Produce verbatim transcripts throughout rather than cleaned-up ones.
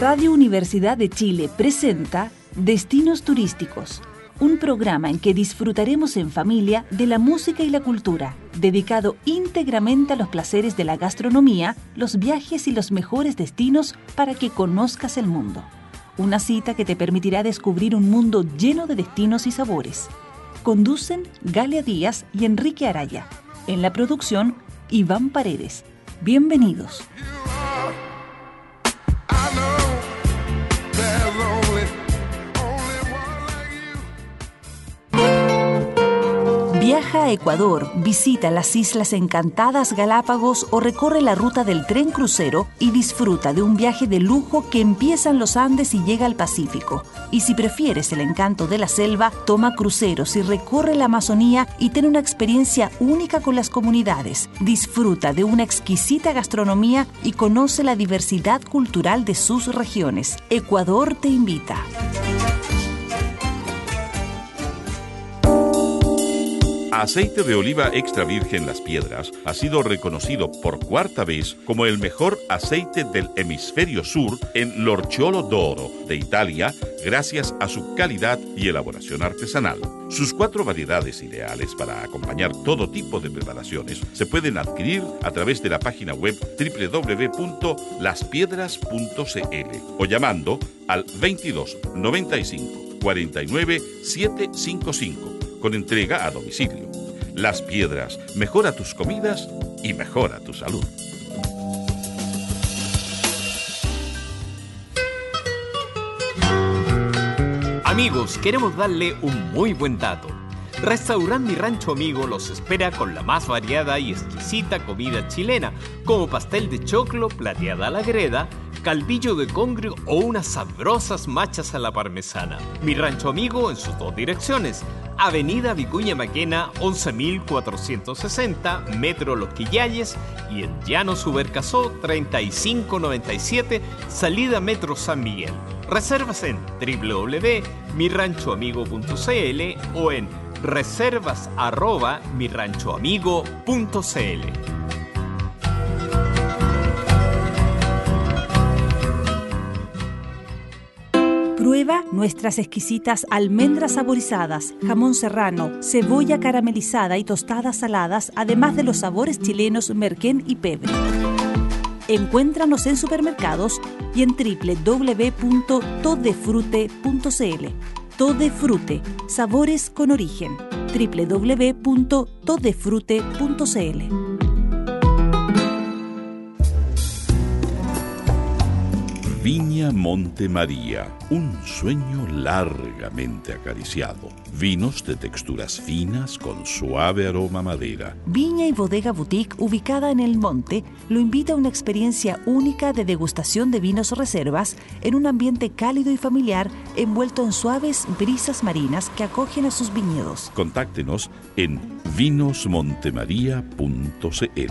Radio Universidad de Chile presenta Destinos Turísticos, un programa en que disfrutaremos en familia de la música y la cultura, dedicado íntegramente a los placeres de la gastronomía, los viajes y los mejores destinos para que conozcas el mundo. Una cita que te permitirá descubrir un mundo lleno de destinos y sabores. Conducen Galia Díaz y Enrique Araya. En la producción, Iván Paredes. Bienvenidos. Viaja a Ecuador, visita las Islas Encantadas Galápagos o recorre la ruta del tren crucero y disfruta de un viaje de lujo que empieza en los Andes y llega al Pacífico. Y si prefieres el encanto de la selva, toma cruceros y recorre la Amazonía y ten una experiencia única con las comunidades. Disfruta de una exquisita gastronomía y conoce la diversidad cultural de sus regiones. Ecuador te invita. Aceite de oliva extra virgen Las Piedras ha sido reconocido por cuarta vez como el mejor aceite del hemisferio sur en l'Orciolo d'Oro de Italia, gracias a su calidad y elaboración artesanal. Sus cuatro variedades ideales para acompañar todo tipo de preparaciones se pueden adquirir a través de la página web doble u doble u doble u punto las piedras punto c l o llamando al veintidós noventa y cinco cuarenta y nueve setecientos cincuenta y cinco. Con entrega a domicilio. Las Piedras, mejora tus comidas y mejora tu salud. Amigos, queremos darle un muy buen dato. Restaurant Mi Rancho Amigo los espera con la más variada y exquisita comida chilena, como pastel de choclo, plateada a la greda, caldillo de congrio o unas sabrosas machas a la parmesana. Mi Rancho Amigo en sus dos direcciones. Avenida Vicuña Maquena, once mil cuatrocientos sesenta, Metro Los Quillayes, y en Llano Subercasó, treinta y cinco noventa y siete, salida Metro San Miguel. Reservas en doble u doble u doble u punto mi rancho amigo punto c l o en reservas arroba mi rancho amigo punto c l. Prueba nuestras exquisitas almendras saborizadas, jamón serrano, cebolla caramelizada y tostadas saladas, además de los sabores chilenos merquén y pebre. Encuéntranos en supermercados y en doble u doble u doble u punto todefrute punto c l. Todefrute, sabores con origen. doble u doble u doble u punto todefrute punto c l. Viña Monte María, un sueño largamente acariciado. Vinos de texturas finas con suave aroma a madera. Viña y Bodega Boutique, ubicada en El Monte, lo invita a una experiencia única de degustación de vinos reservas en un ambiente cálido y familiar envuelto en suaves brisas marinas que acogen a sus viñedos. Contáctenos en vinos montemaria punto c l.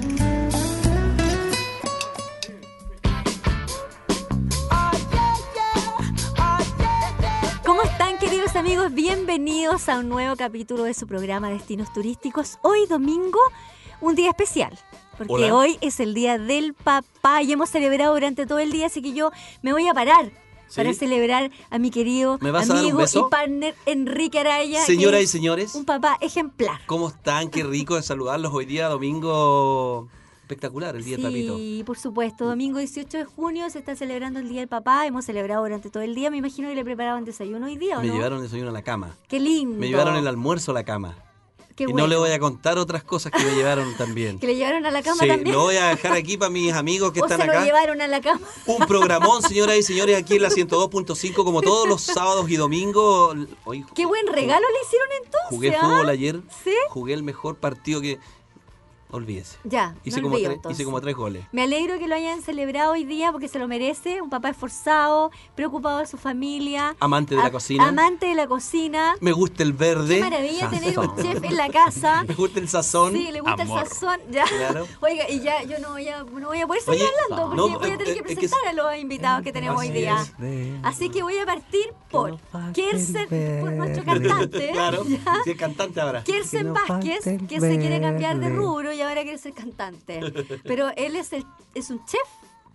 Amigos, bienvenidos a un nuevo capítulo de su programa Destinos Turísticos. Hoy domingo, un día especial, porque Hola. Hoy es el Día del Papá y hemos celebrado durante todo el día, así que yo me voy a parar ¿Sí? para celebrar a mi querido amigo y partner Enrique Araya. Señoras y señores, un papá ejemplar. ¿Cómo están? Qué rico de saludarlos hoy día domingo. Espectacular el Día sí, del Papito. Sí, por supuesto. Domingo dieciocho de junio se está celebrando el Día del Papá. Hemos celebrado durante todo el día. Me imagino que le preparaban desayuno hoy día, ¿o Me no? llevaron desayuno a la cama. Qué lindo. Me llevaron el almuerzo a la cama. Qué y bueno. no le voy a contar otras cosas que me llevaron también. ¿Que le llevaron a la cama sí, también? Lo voy a dejar aquí para mis amigos que o están se acá. Lo llevaron a la cama. Un programón, señoras y señores, aquí en la ciento dos punto cinco, como todos los sábados y domingos. Hoy, Qué buen regalo le hicieron entonces. Jugué ¿ah? fútbol ayer. ¿Sí? Jugué el mejor partido que... Olvídese. Ya, hice, no como olvido, tres, hice como tres goles. Me alegro que lo hayan celebrado hoy día porque se lo merece. Un papá esforzado, preocupado de su familia. Amante de la a, cocina. Amante de la cocina. Me gusta el verde. Qué maravilla sazón. Tener un chef en la casa. Me gusta el sazón. Sí, le gusta Amor. El sazón. Ya. Claro. Oiga, y ya yo no voy a, no voy a poder seguir Oye, hablando porque no, voy a tener que presentar que... a los invitados que tenemos hoy día. Así que voy a partir por Kersen, por nuestro cantante. Claro, sí, el cantante ahora. Kersen Vázquez, que se quiere cambiar de rubro y ahora quiere ser cantante. Pero él es, el, es un chef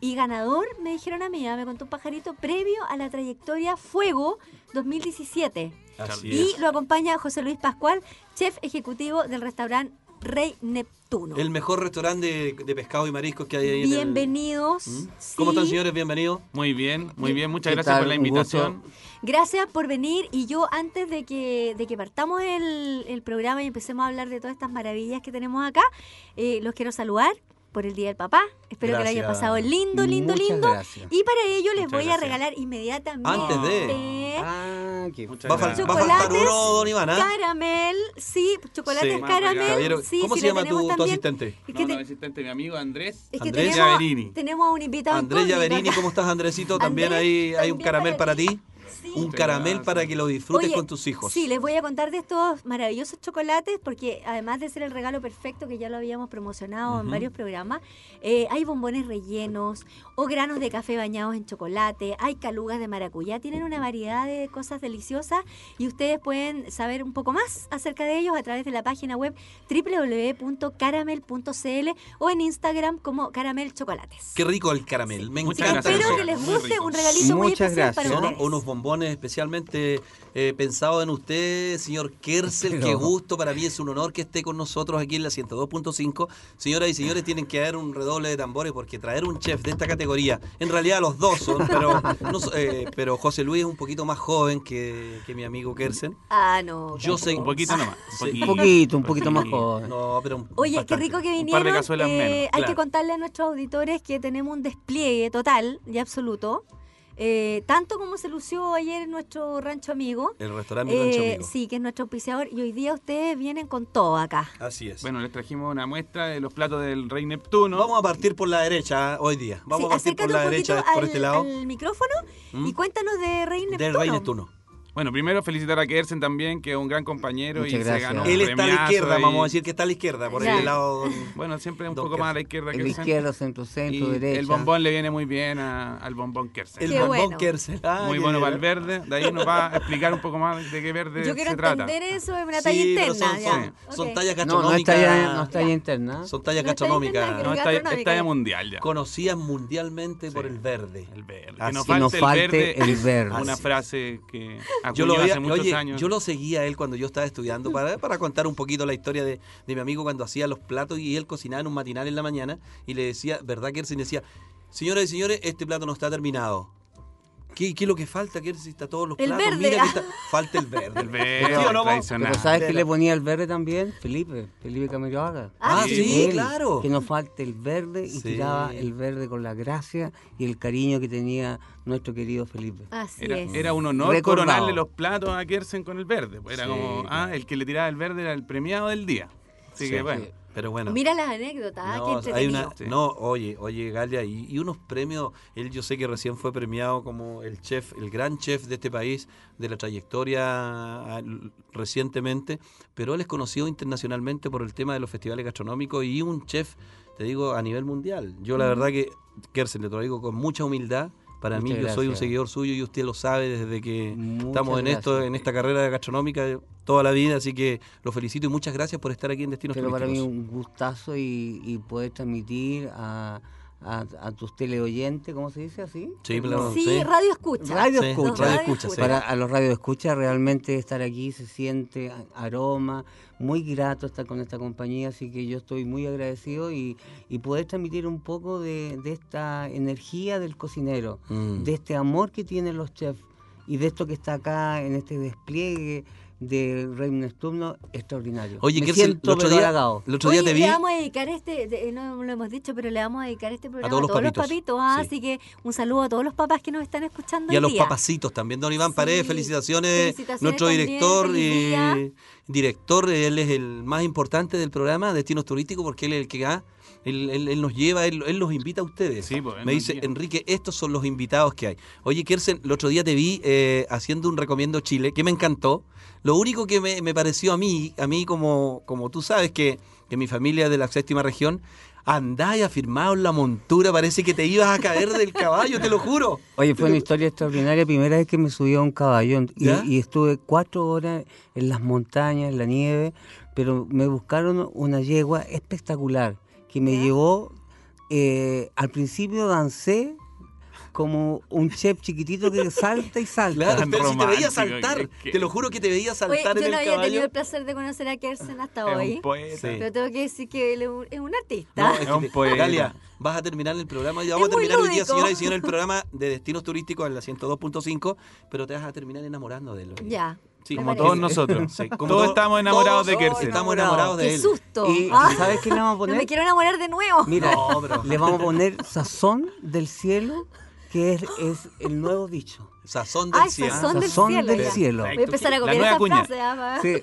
y ganador, me dijeron a mí, me contó un pajarito, previo a la trayectoria Fuego dos mil diecisiete. Así y es. lo acompaña José Luis Pascual, chef ejecutivo del restaurante Rey Neptuno. El mejor restaurante de, de pescado y mariscos que hay ahí. Bienvenidos. En el... ¿Mm? Sí. ¿Cómo están, señores? Bienvenidos. Muy bien, muy bien. Muchas ¿Qué gracias tal? por la Un invitación. gusto. Gracias por venir. Y yo, antes de que, de que partamos el, el programa y empecemos a hablar de todas estas maravillas que tenemos acá, eh, los quiero saludar por el Día del Papá. Espero Gracias. que lo hayan pasado lindo, lindo, Muchas lindo. gracias. Y para ello les Muchas voy gracias. a regalar inmediatamente Antes de- Ah, qué Muchas Va a, fal- gracias. va a faltar Chocolates, uno, don Iván, ¿ah? caramel, sí, chocolates Sí. caramel. Caballero, sí, ¿cómo sí, se lo llama tu, tenemos tu también. asistente? Es No, que, no, te- asistente, mi amigo Andrés. es que Andrés tenemos, Giaverini. tenemos a un invitado Andrés incógnito Giaverini, acá. ¿cómo estás, Andresito? También Andrés, hay, hay un también caramel para ti. Sí. Un Muchas caramel gracias. para que lo disfrutes Oye, con tus hijos. Sí, les voy a contar de estos maravillosos chocolates porque además de ser el regalo perfecto que ya lo habíamos promocionado en Ujú. varios programas, eh, hay bombones rellenos o granos de café bañados en chocolate, hay calugas de maracuyá, tienen una variedad de cosas deliciosas y ustedes pueden saber un poco más acerca de ellos a través de la página web doble u doble u doble u punto caramel punto c l o en Instagram como Caramel Chocolates. Qué rico el caramel. Me Muchas encanta. gracias. Espero eso. que les Muy guste, rico. un regalito muy Muchas especial para gracias. Son ustedes. unos bombones especialmente eh, pensados en usted, señor Kersel. Pero- Qué gusto, para mí es un honor que esté con nosotros aquí en la ciento dos punto cinco. Señoras y señores, tienen que dar un redoble de tambores porque traer un chef de esta categoría, en realidad los dos son, pero, no so- eh, pero José Luis es un poquito más joven que, que mi amigo Kersel. Ah, no. Yo sé... Un poquito nomás. Sí. Un poquito, un poquito más poquito. joven. No, pero un- Oye, bastante. qué rico que Un par de vinieron. cazuelas Eh, menos, hay claro. que contarle a nuestros auditores que tenemos un despliegue total y absoluto. Eh, tanto como se lució ayer en nuestro rancho amigo. El restaurante Mi Rancho Eh, Amigo. sí, que es nuestro auspiciador. Y hoy día ustedes vienen con todo acá. Así es. Bueno, les trajimos una muestra de los platos del Rey Neptuno. Vamos a partir por la derecha hoy día. Vamos Sí, a partir por acércate la un derecha, poquito por al, este lado. al micrófono ¿Mm? y cuéntanos de Rey Neptuno. Del Rey Neptuno. Bueno, primero felicitar a Kersen también, que es un gran compañero Muchas y se gracias. ganó un Él está a la premiazo izquierda, y- vamos a decir que está a la izquierda, por Ya. el lado. Bueno, siempre un Don poco más a la Kersen. izquierda El Kersen. izquierdo, centro, centro, Y derecha. el bombón le viene muy bien a- al bombón Kersen. El Qué bombón bueno. Kersel. Ah, Muy qué bueno para bien. el verde. De ahí nos va a explicar un poco más de qué verde Yo quiero se trata. entender eso en una Sí, talla pero interna. son, ya. son, Ok. son tallas No, no es gastronómicas. talla, no es talla interna. Son tallas No es talla interna, gastronómicas. No, es talla, es talla mundial ya. Conocidas mundialmente por Sí. el verde. El verde. Así Que nos que no falte, falte el verde. el es verde. Una Así. frase que Yo lo, acuñó veía, hace muchos oye, años. yo lo seguía a él cuando yo estaba estudiando para, para contar un poquito la historia de, de mi amigo cuando hacía los platos y él cocinaba en un matinal en la mañana y le decía, ¿verdad, Kersel? Y decía, señoras y señores, este plato no está terminado. ¿Qué, qué es lo que falta, Kersel? Está todos los El platos. verde. Mira que está, falta el verde. El verde, ¿Sí o no, Mo? tradicional. Pero ¿sabes De qué la- le ponía el verde también? Felipe, Felipe Camiroaga. Ah, Sí. sí, Él, claro. Que no falte el verde y Sí. tiraba el verde con la gracia y el cariño que tenía nuestro querido Felipe. Así Era, es. era un honor Recordado. coronarle los platos a Kersen con el verde. Pues era Sí, como, ah, el que le tiraba el verde era el premiado del día. Así Sí. que bueno. Pero bueno. Mira las anécdotas, ah, qué No, hay entretenido. una, Sí. no, oye, oye, Galia, y, y unos premios, él yo sé que recién fue premiado como el chef, el gran chef de este país, de la trayectoria ah, l- recientemente, pero él es conocido internacionalmente por el tema de los festivales gastronómicos y un chef, te digo, a nivel mundial. Yo la verdad que, Kersel, le te lo digo con mucha humildad. Para Muchas mí, yo soy un gracias. seguidor suyo y usted lo sabe desde que Muchas estamos en esto, gracias. en esta carrera gastronómica toda la vida, así que lo felicito y muchas gracias por estar aquí en Destinos Pero para mí Turísticos. un gustazo y, y poder transmitir a, a, a tus teleoyentes, ¿cómo se dice así? Sí, claro. Sí, sí. radio escucha. Radio Sí, escucha. radio escucha, sí. Para a los radio escucha realmente estar aquí se siente a- aroma, muy grato estar con esta compañía, así que yo estoy muy agradecido y, y poder transmitir un poco de, de esta energía del cocinero, Mm. de este amor que tienen los chefs y de esto que está acá en este despliegue de Rey Neptuno extraordinario. Oye, Me Kersel, siento el otro pero día, halagado. el otro día Oye, te vi. le vamos a dedicar este, de- no lo hemos dicho, pero le vamos a dedicar este programa a todos todos, los los papitos. papitos. ah, Sí. Así que un saludo a todos los papás que nos están escuchando Y a hoy los día. papacitos también. Don Iván Sí, Paredes, felicitaciones. felicitaciones Nuestro también, director, feliz día. y director, él es el más importante del programa Destinos Turísticos porque él es el que va. Él, él- él nos lleva, él, él los invita a ustedes. Sí, pues, él Me nos dice, guía. Enrique, estos son los invitados que hay. Oye, Kersen, el otro día te vi eh, haciendo un Recomiendo Chile, que me encantó. Lo único que me, me pareció a mí, a mí como, como tú sabes que, que mi familia es de la séptima región, andá y afirmado en la montura, parece que te ibas a caer del caballo, te lo juro. Oye, fue una historia extraordinaria, primera vez que me subí a un caballo y, ¿Ya? y estuve cuatro horas en las montañas, en la nieve, pero me buscaron una yegua espectacular que me llevó eh, al principio dancé como un chef chiquitito que salta y salta. Claro, pero si te veía saltar, que- te lo juro que te veía saltar Oye, yo en no el había caballo. tenido el placer de conocer a Kersen hasta Es hoy. un poeta. Sí. Pero tengo que decir que él es un, es un No, artista. es Es que un te- poeta. Galia, vas a terminar el programa y vamos Es a muy terminar hoy día, lúdico. señoras y señores, el programa de destinos turísticos en la ciento dos punto cinco, pero te vas a terminar enamorando de él. hoy día. Ya. Sí, Como Me todos parece. nosotros. Sí, como todos todo- estamos enamorados de todos Kersen. Estamos Enamorados. enamorados de ¡Qué él. susto! Y Ah, ¿sabes qué le vamos a no poner? me quiero enamorar de nuevo. Mira, No, pero- le vamos a poner sazón del cielo, que es, es el nuevo dicho. Sazón del Ay, cielo. sazón del Sazón cielo. del ya. cielo. Voy a empezar a La copiar nueva esa cuña. frase. ah, Sí.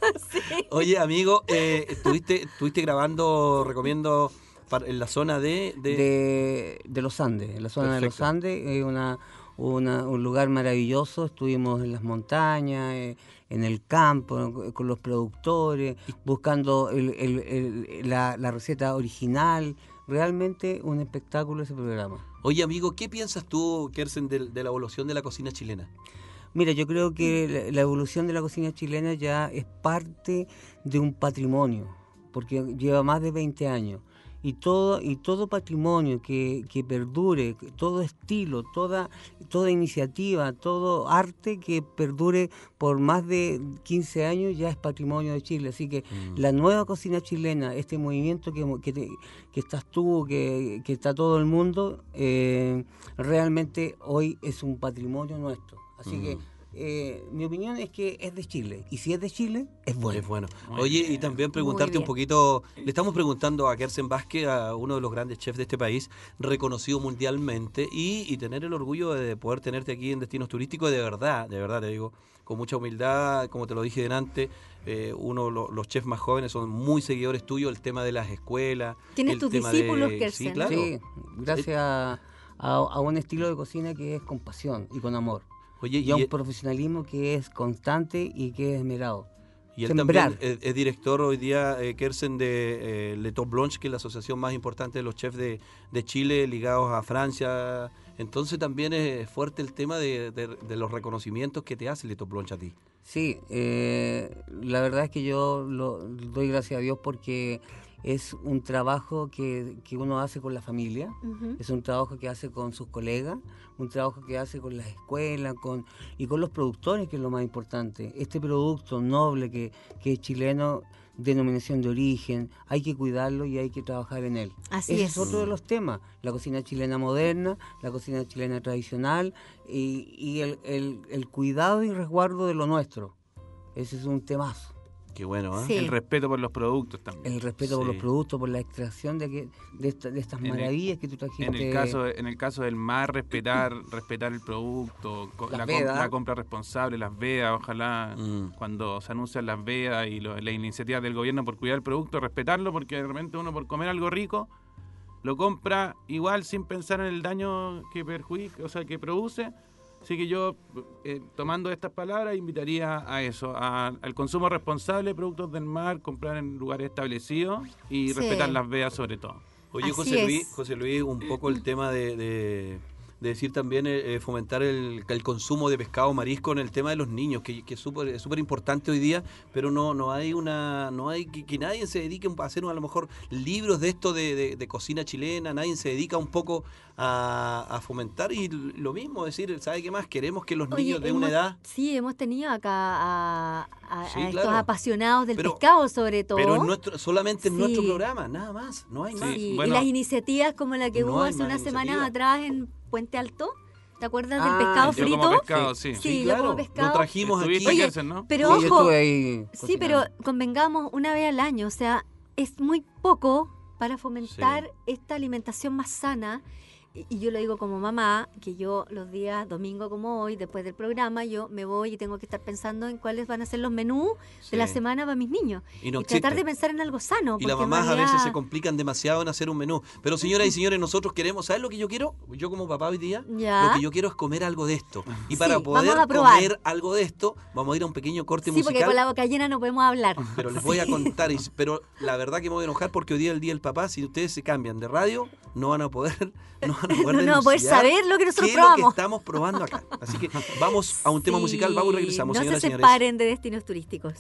sí. Oye, amigo, eh, estuviste, estuviste grabando, recomiendo, para- en la zona de... de- de, de los Andes, en la zona de los Perfecto. Andes, es una, una- un lugar maravilloso, estuvimos en las montañas, eh, en el campo, con los productores, buscando el- el- el- la, la receta original, realmente un espectáculo ese programa. Oye, amigo, ¿qué piensas tú, Kersen, de, de la evolución de la cocina chilena? Mira, yo creo que la, la evolución de la cocina chilena ya es parte de un patrimonio, porque lleva más de veinte años. Y todo, y todo patrimonio que, que perdure, todo estilo, toda, toda iniciativa, todo arte que perdure por más de quince años ya es patrimonio de Chile. Así que Mm. la nueva cocina chilena, este movimiento que, que, te- que estás tú, que, que está todo el mundo, eh, realmente hoy es un patrimonio nuestro. Así Mm. que eh, mi opinión es que es de Chile. Y si es de Chile, es bueno. Es bueno. Muy Oye, bien. y también preguntarte bien. un poquito, le estamos preguntando a Kersen Vázquez, a uno de los grandes chefs de este país, reconocido mundialmente, y, y tener el orgullo de poder tenerte aquí en Destinos Turísticos, de verdad, de verdad te digo, con mucha humildad, como te lo dije delante, eh, uno lo- los chefs más jóvenes son muy seguidores tuyos, el tema de las escuelas. Tienes el tus tema discípulos, de, Kersen. Sí, claro. Sí, gracias a, a- a un estilo de cocina que es con pasión y con amor. Oye, Y a y, un profesionalismo que es constante y que es esmerado. y él sembrar. también es, es director hoy día, eh, Kersen, de eh, Le Top Blanche, que es la asociación más importante de los chefs de, de Chile, ligados a Francia. Entonces también es fuerte el tema de, de- de los reconocimientos que te hace Le Top Blanche a ti. Sí, eh, la verdad es que yo lo, doy gracias a Dios porque es un trabajo que, que uno hace con la familia, Ujú. es un trabajo que hace con sus colegas, un trabajo que hace con las escuelas con, y con los productores, que es lo más importante. Este producto noble que, que es chileno, denominación de origen, hay que cuidarlo y hay que trabajar en él. Así Ese es. es otro de los temas, la cocina chilena moderna, la cocina chilena tradicional y, y el, el- el cuidado y resguardo de lo nuestro. Ese es un temazo. Qué bueno, ¿eh? Sí. El respeto por los productos también. El respeto por Sí. los productos, por la extracción de, que- de, esta- de estas En el- maravillas que tú trajiste. En el caso en el caso del mar, respetar respetar el producto, co- Las la, com- vedas. la compra responsable, las vedas, ojalá Mm. cuando se anuncian las vedas y lo- la iniciativa del gobierno por cuidar el producto, respetarlo, porque de repente uno por comer algo rico lo compra igual sin pensar en el daño que perjudica, o sea, que produce. Así que yo, eh, tomando estas palabras, invitaría a eso, a- al consumo responsable de productos del mar, comprar en lugares establecidos y Sí. respetar las vedas sobre todo. Oye, Así José es. Luis, José Luis, un poco el tema de, de- de decir también eh, eh, fomentar el, el consumo de pescado marisco en el tema de los niños, que, que es súper es súper importante hoy día, pero no no hay una no hay que, que nadie se dedique a hacer a lo mejor libros de esto de, de- de cocina chilena, nadie se dedica un poco a, a fomentar y lo mismo, decir, ¿sabe qué más? Queremos que los Oye, niños de una hemos- edad... Sí, hemos tenido acá a, a- a Sí, estos claro. apasionados del Pero- pescado, sobre todo. Pero en nuestro, solamente en Sí. nuestro programa, nada más, no hay más. Sí, bueno. y las iniciativas como la que No hubo hay hace más unas semanas iniciativas. atrás en Puente Alto. ¿Te acuerdas Ah, del pescado Yo frito? como pescado, sí. Sí, Sí, yo claro, como lo pescado. trajimos aquí. Estuviste, Oye, Kersen, ¿no? Pero Sí, yo ojo, estuve ahí sí, pero cocinando. convengamos una vez al año, o sea, es muy poco para fomentar esta alimentación más sana. Y y yo lo digo como mamá, que yo los días domingo como hoy, después del programa, yo me voy y tengo que estar pensando en cuáles van a ser los menús Sí. de la semana para mis niños. Y no y tratar existe. de pensar en algo sano. Y las porque en mamás a realidad- veces se complican demasiado en hacer un menú. Pero señoras y señores, nosotros queremos, ¿sabes lo que yo quiero? Yo como papá hoy día, Ya. lo que yo quiero es comer algo de esto. Y Sí, para poder vamos a probar. comer algo de esto, vamos a ir a un pequeño corte Sí, porque musical. con la boca llena no podemos hablar. Pero les voy a contar, y- pero la verdad que me voy a enojar porque hoy día es el Día del Papá. Si ustedes se cambian de radio, no van a poder, no van a poder, No, no van a poder denunciar saber lo que nosotros qué es lo que probamos. estamos probando acá. Así que vamos a un tema Sí, musical, vamos y regresamos, no señoras se y señores. separen de destinos turísticos.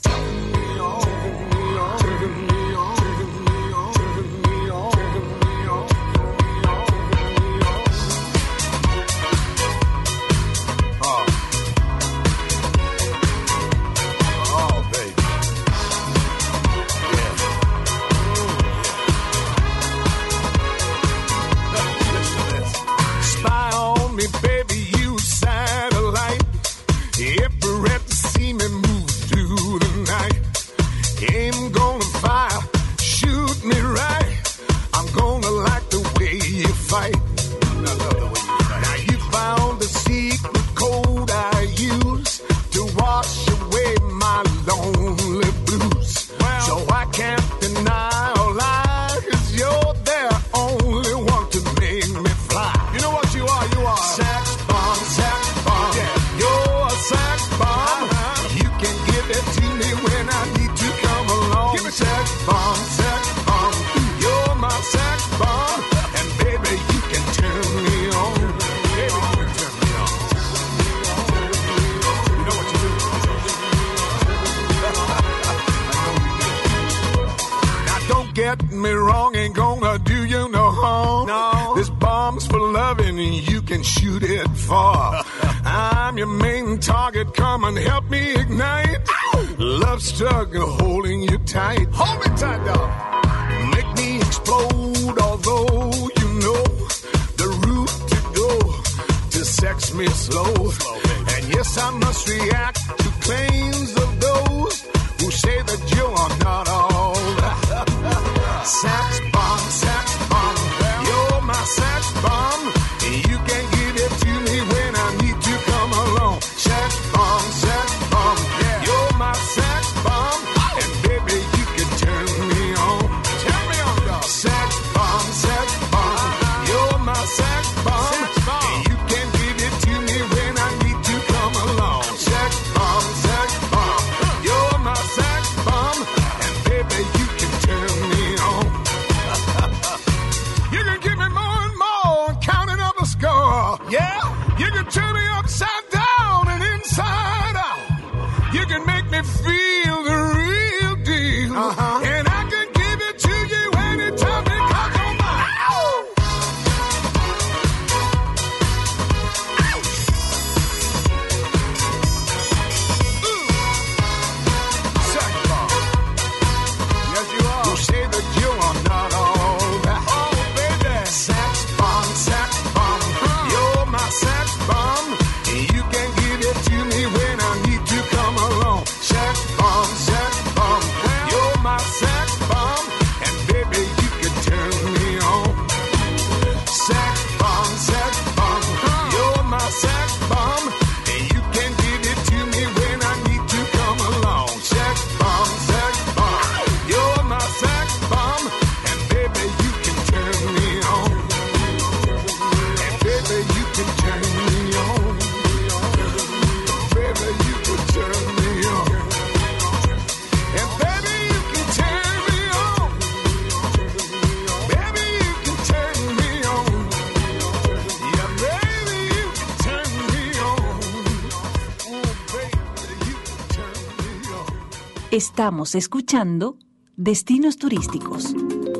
can't deny or lie, 'cause you're the only one to make me fly. You know what you are? You are sex bomb, sex bomb. Yeah. You're a sex bomb. Uh-huh. You can give it to me when I need to come along. Give me sex bomb, sex bomb. You're my sex bomb, and baby, you can turn me on. Baby, you can turn me on. You know what you do? Now don't get me wrong, ain't gonna do you no harm. No. This bomb's for loving, and you can shoot it far. I'm your main target, come and help me ignite. Ow! Love struggle holding you tight. Hold me tight, dog. Make me explode, although you know the route to go to sex me slow. And yes, I must react to claims of those who say that you are not all. Sex bomb, sex bomb, you're my sex bomb. You can give it to me when I need to come along. Sex bomb, sex bomb, you're my sex bomb, and baby you can turn me on. Turn me on, dog. Sex bomb, sex bomb, you're my sex bomb. You can give it to me when I need to come along. Sex bomb, sex bomb, you're my sex bomb, and baby you can turn me on. You can give me more and more, counting up the score. Yeah, you can turn me upside down and inside out. You can make me feel the real deal, uh-huh. And I can give it to you anytime because you're mine. Ow! Sex bomb. Yes, you are. You say that you are not all that. Oh, baby. Sex bomb, sex bomb. You're my sex bomb. You can give it to me when I need to come along. Sex bomb, sex bomb. You're my sex bomb, and baby you can turn me on. Sex bomb, sex bomb. You're my sex bomb, and you can give it to me when I need to come along. Sex bomb, sex bomb. You're my sex bomb, and baby you can turn me on. And baby you can turn me on. Baby you can turn me on. And baby you can turn me on. Baby you can turn me on. Yeah, baby you can turn me on. Oh, baby you can turn me on. Estamos escuchando Destinos Turísticos.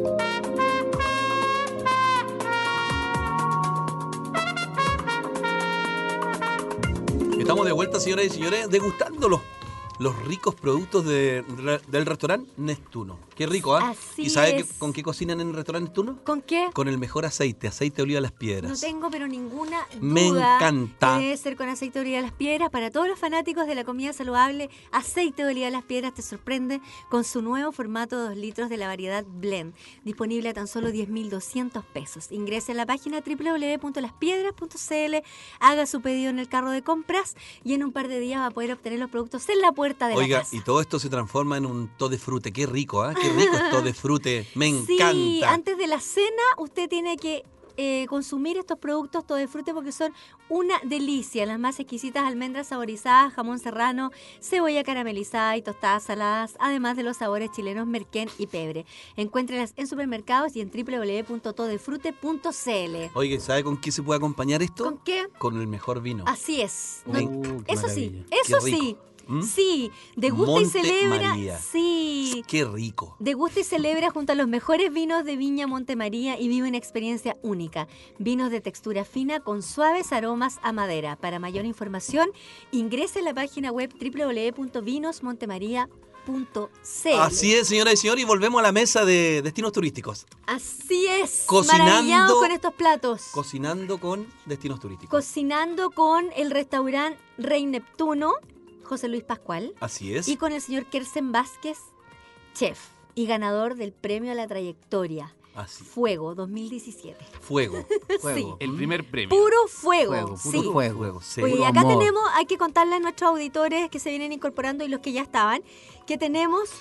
Estamos de vuelta, señoras y señores, degustando los, los ricos productos de, del restaurante Neptuno. Qué rico, ¿ah? Así ¿Y sabe es. qué- con qué cocinan en el restaurante Neptuno? ¿Con qué? Con el mejor aceite, aceite de oliva de las No piedras. tengo pero ninguna duda. Me encanta. que Debe ser con aceite de oliva de las piedras. Para todos los fanáticos de la comida saludable, aceite de oliva de las piedras te sorprende con su nuevo formato de dos litros de la variedad Blend. Disponible a tan solo diez mil doscientos pesos. Ingrese a la página doble u doble u doble u punto las piedras punto c l, haga su pedido en el carro de compras y en un par de días va a poder obtener los productos en la puerta de Oiga, la casa. y todo esto se transforma en un to de frute. Qué rico, ¿ah? Qué rico es to de frute. Me Sí, encanta. antes de la cena usted tiene que eh, consumir estos productos todo de fruta porque son una delicia. Las más exquisitas almendras saborizadas, jamón serrano, cebolla caramelizada y tostadas saladas, además de los sabores chilenos merquén y pebre. Encuéntrelas en supermercados y en doble u doble u doble u punto to de frute punto c l. Oiga, ¿sabe con qué se puede acompañar esto? ¿Con qué? Con el mejor vino. Así es. Me No- encanta. qué eso sí, maravilla. eso Qué rico. sí. ¿Mm? Sí, degusta y Monte celebra. María. Sí. Qué rico. Degusta y celebra junto a los mejores vinos de Viña Monte María y vive una experiencia única. Vinos de textura fina con suaves aromas a madera. Para mayor información, ingrese a la página web doble u doble u doble u punto vinos montemaría punto c l. Así es, señoras y señores, y volvemos a la mesa de destinos turísticos. Así es. Cocinando- Maravillados con estos platos. Cocinando con destinos turísticos. Cocinando con el restaurante Rey Neptuno, José Luis Pascual. Así es. Y con el señor Kersen Vázquez, chef y ganador del premio a la trayectoria. Así. Fuego dos mil diecisiete. Fuego. Fuego. El primer premio. Puro fuego, Fuego, puro sí. fuego. Fuego, sí. Oye, y Puro acá amor. tenemos, hay que contarle a nuestros auditores que se vienen incorporando y los que ya estaban, que tenemos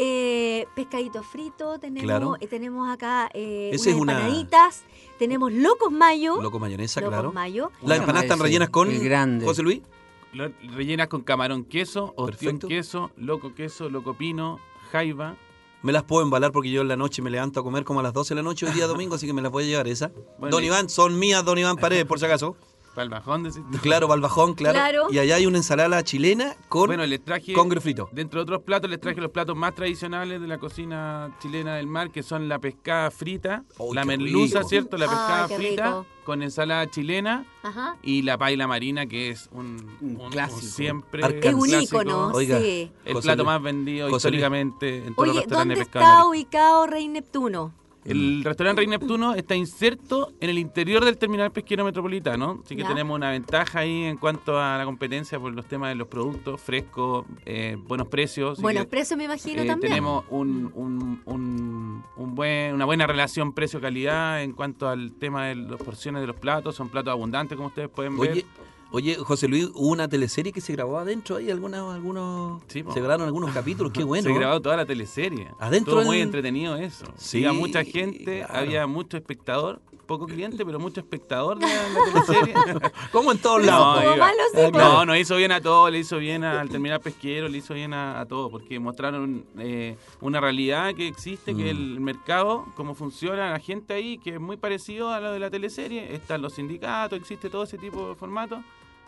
eh, pescadito frito, tenemos, Claro. eh, tenemos acá eh, Ese unas es una- empanaditas, tenemos locos mayo. Loco mayonesa, locos claro. mayo. Las empanadas están Ese, rellenas con el grande. José Luis. Lo- rellenas con camarón queso, ostión Perfecto. queso, loco queso, loco pino, jaiba. Me las puedo embalar porque yo en la noche me levanto a comer como a las doce de la noche hoy día domingo, así que me las voy a llevar esa. Bueno, Don y- Iván, son mías, Don Iván Paredes, por si acaso. Para el bajón, decís tú. Claro, balbajón, claro. Claro. Y allá hay una ensalada chilena con Bueno, les traje, congre frito. dentro de otros platos, les traje los platos más tradicionales de la cocina chilena del mar, que son la pescada frita, ¡Uy, la qué merluza, rico! ¿cierto? La Ay, pescada qué frita rico. con ensalada chilena Ajá. y la paila marina, que es un, Un un- un clásico. siempre Arcan- Es un clásico. ícono, Oiga. sí. El José plato Luis. más vendido José Luis. históricamente en todos los Oye, restaurantes ¿dónde de pescado. está marino. ubicado Rey Neptuno? El restaurante Rey Neptuno está inserto en el interior del terminal pesquero metropolitano, así que Ya. tenemos una ventaja ahí en cuanto a la competencia por los temas de los productos frescos, eh, buenos precios. así Buenos que, precios me imagino eh, también. tenemos un, un, un, un buen, una buena relación precio-calidad en cuanto al tema de las porciones de los platos. Son platos abundantes, como ustedes pueden ver. Oye, oye, José Luis, hubo una teleserie que se grabó adentro ahí, algunos, algunos Sí, po. se grabaron algunos capítulos, qué bueno. Se grabó toda la teleserie. Adentro Todo muy del- entretenido eso. Sí, Había mucha gente, claro. había mucho espectador, poco cliente, pero mucho espectador de la, la teleserie. Como en todos No, lados. como iba- malo, sí, Ah, po. No, nos hizo bien a todos, le hizo bien al terminal pesquero, le hizo bien a, a todos, porque mostraron eh, una realidad que existe, que es Mm. el mercado, cómo funciona la gente ahí, que es muy parecido a lo de la teleserie. Están los sindicatos, existe todo ese tipo de formato.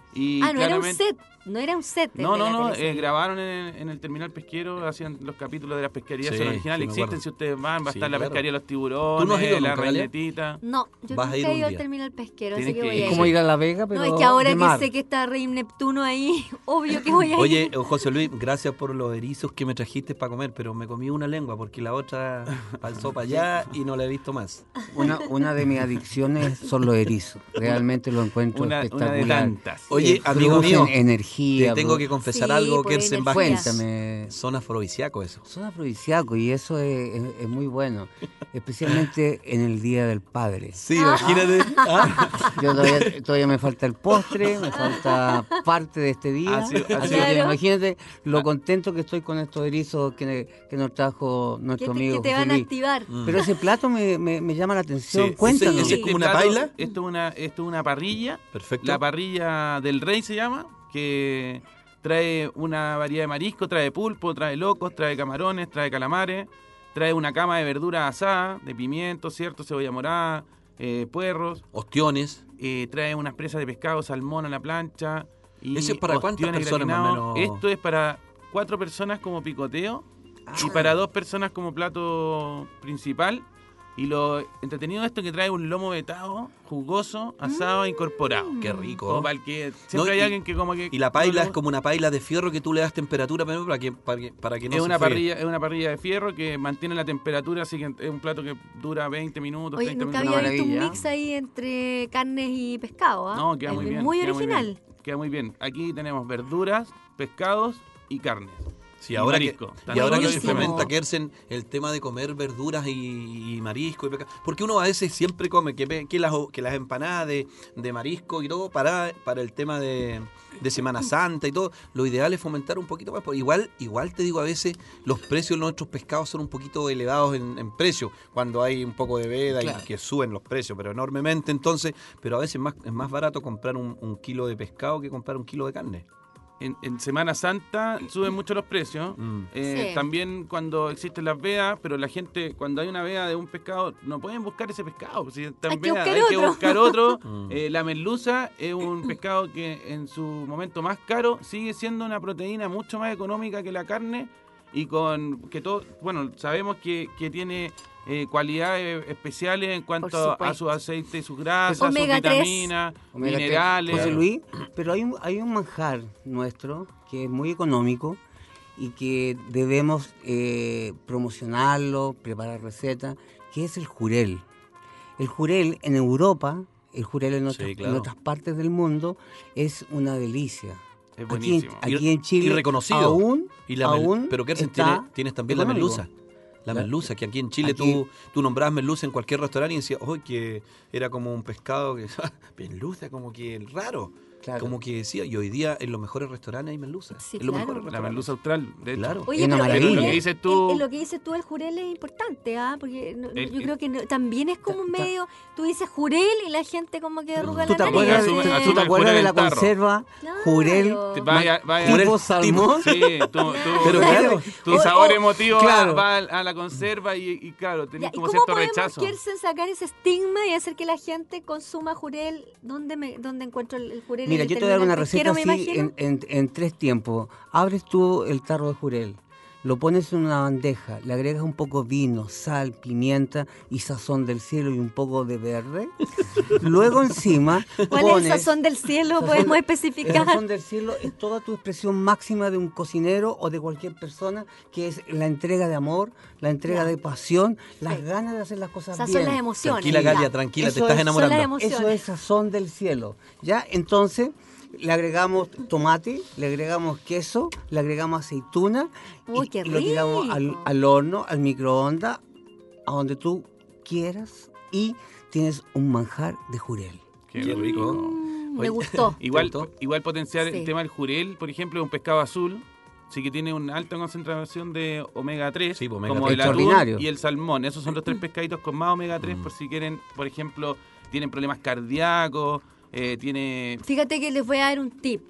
Y Ah, no era un claramente- set, no era un set. el No, de no, la no, teleserie. eh, grabaron en, en el terminal pesquero, hacían los capítulos de las pesquerías, Sí, son originales, sí, me existen, acuerdo. si ustedes van, va a Sí, estar la claro. pescaría de los ¿Tú tiburones, no has ido la nunca, Galia? reinetita. No, yo Vas a nunca ir he un ido al día. terminal pesquero, Tienes así que que voy ir. a Es ir. como ir a La Vega, pero No, es que ahora de que mar. sé que está Rey Neptuno ahí, obvio que voy a ir. Oye, eh, José Luis, gracias por los erizos que me trajiste para comer, pero me comí una lengua porque la otra pasó para allá y no la he visto más. Una, una de mis adicciones son los erizos. Realmente lo encuentro Una, una espectacular. de tantas. Oye, Eh, amigo producen mío, energía. te tengo produ- que confesar Sí, algo, por Kersen energía. Vázquez. Cuéntame. Son afrodisíacos eso. Son afrodisíacos y eso es, es- es muy bueno, especialmente en el Día del Padre. Sí, imagínate. Ah. Yo todavía, todavía me falta el postre, me falta parte de este día. Así- así Así es. que Claro. imagínate lo contento que estoy con estos erizos que, que nos trajo que nuestro te, amigo que te José van a Luis. activar. Mm. Pero ese plato me, me- me llama la atención. Sí, Cuéntanos. ese- ese es como una plato- paila. Esto es una, esto es una parrilla. Perfecto. La parrilla del rey se llama, que trae una variedad de marisco, trae pulpo, trae locos, trae camarones, trae calamares, trae una cama de verdura asada, de pimiento, ¿cierto? Cebolla morada, eh, puerros, Ostiones. eh, trae unas presas de pescado, salmón a la plancha. Y ¿Ese es para cuántas ostiones personas más o gratinados. menos? Esto es para cuatro personas como picoteo y para dos personas como plato principal. Y lo entretenido de esto es que trae un lomo vetado, jugoso, asado, incorporado. Qué rico. Como para el que siempre No, hay y- alguien que como que Y la paila no es como una paila de fierro que tú le das temperatura pero para que, para que, para que no es se una enfríe. parrilla, es una parrilla de fierro que mantiene la temperatura, así que es un plato que dura veinte minutos, Oye, treinta nunca minutos. había visto un maravilla. mix ahí entre carnes y pescado, ¿ah? No, queda Es muy bien. Muy queda original. Muy bien, queda muy bien. Aquí tenemos verduras, pescados y carnes. Sí, Y ahora marisco. que, y También ahora que se buenísimo. fomenta, Kersen, el tema de comer verduras y, y marisco y pescado. Porque uno a veces siempre come que, pe- que, las, que las empanadas de, de marisco y todo para, para el tema de, de Semana Santa y todo. Lo ideal es fomentar un poquito más. porque Igual, igual te digo, a veces los precios de nuestros pescados son un poquito elevados en, en precio. Cuando hay un poco de veda Claro. y que suben los precios, pero enormemente entonces. Pero a veces más, es más barato comprar un, un kilo de pescado que comprar un kilo de carne. En, en Semana Santa suben mucho los precios. Mm. Eh, Sí. También cuando existen las vedas, pero la gente, cuando hay una veda de un pescado, no pueden buscar ese pescado. Si está en Hay que veda, buscar hay que otro. buscar otro. Mm. Eh, la merluza es un pescado que en su momento más caro sigue siendo una proteína mucho más económica que la carne y con que todo, bueno, sabemos que, que tiene eh, cualidades especiales en cuanto a supuesto. su aceite y sus grasas, Omega sus tres. vitaminas, Omega tres. minerales. José Luis, pero hay un, hay un manjar nuestro que es muy económico y que debemos eh, promocionarlo, preparar recetas, que es el jurel. El jurel en Europa, el jurel en, otras- Sí, claro. en otras partes del mundo es una delicia. Es Aquí, en- buenísimo. aquí Y- en Chile y reconocido. aún, Y la mel- aún pero Kersen, está tiene- tienes también la económico. merluza. La La- merluza, que aquí en Chile aquí- tú, tú nombrabas merluza en cualquier restaurante y decías, ¡ay, que era como un pescado! que Merluza, como que raro. Claro. Como que decía, y hoy día en los mejores restaurantes hay merluza. Sí, en los claro. mejores La restaurantes. merluza austral, de hecho. Claro. Oye, Es una pero maravilla. el- Lo que dices tú- el- lo que dices tú, el jurel es importante, ¿ah? Porque no- El- yo el- creo que no- también es como un Ta- ta- medio, tú dices jurel y la gente como que arruga ¿Tú la te nariz. acuerdas, asume- de- asume ¿tú te el acuerdas jurel de la en tarro. conserva Claro. jurel? Te Vaya, vaya. Tipo salmón. Sí, tu, tu, Pero claro. tu O- sabor o- emotivo claro. va, va a la conserva y, y claro, Ya, tenés ¿y como cómo cierto podemos, rechazo. Kirsten, sacar ese estigma y hacer que la gente consuma jurel? ¿Dónde, me, dónde encuentro el, el jurel? Mira, ¿En el yo te voy a dar una terminal pesquero, receta me así imagino? en, en- en tres tiempos. Abres tú el tarro de jurel, lo pones en una bandeja, le agregas un poco vino, sal, pimienta y sazón del cielo y un poco de verde. Luego encima ¿Cuál pones... es el sazón del cielo? Sazón ¿Podemos de- especificar? El sazón del cielo es toda tu expresión máxima de un cocinero o de cualquier persona, que es la entrega de amor, la entrega Ya. de pasión, las Sí. ganas de hacer las O cosas sea, bien. son las emociones. Tranquila, ya. Galia, tranquila, Eso te estás es- enamorando. son las emociones. Eso es sazón del cielo. ¿Ya? Entonces, le agregamos tomate, le agregamos queso, le agregamos aceituna Uy, y, qué y lo tiramos al, rico. al horno, al microondas, a donde tú quieras y tienes un manjar de jurel. Qué Qué rico. Mm, Oye, me gustó. Igual, ¿Te gustó? igual potenciar Sí. el tema del jurel, por ejemplo, es un pescado azul, sí que tiene una alta concentración de omega tres, Sí, pues, omega como tres. el atún Extraordinario. y el salmón. Esos son los tres pescaditos con más omega tres, por si quieren, por ejemplo, tienen problemas cardíacos, eh, tiene... Fíjate que les voy a dar un tip.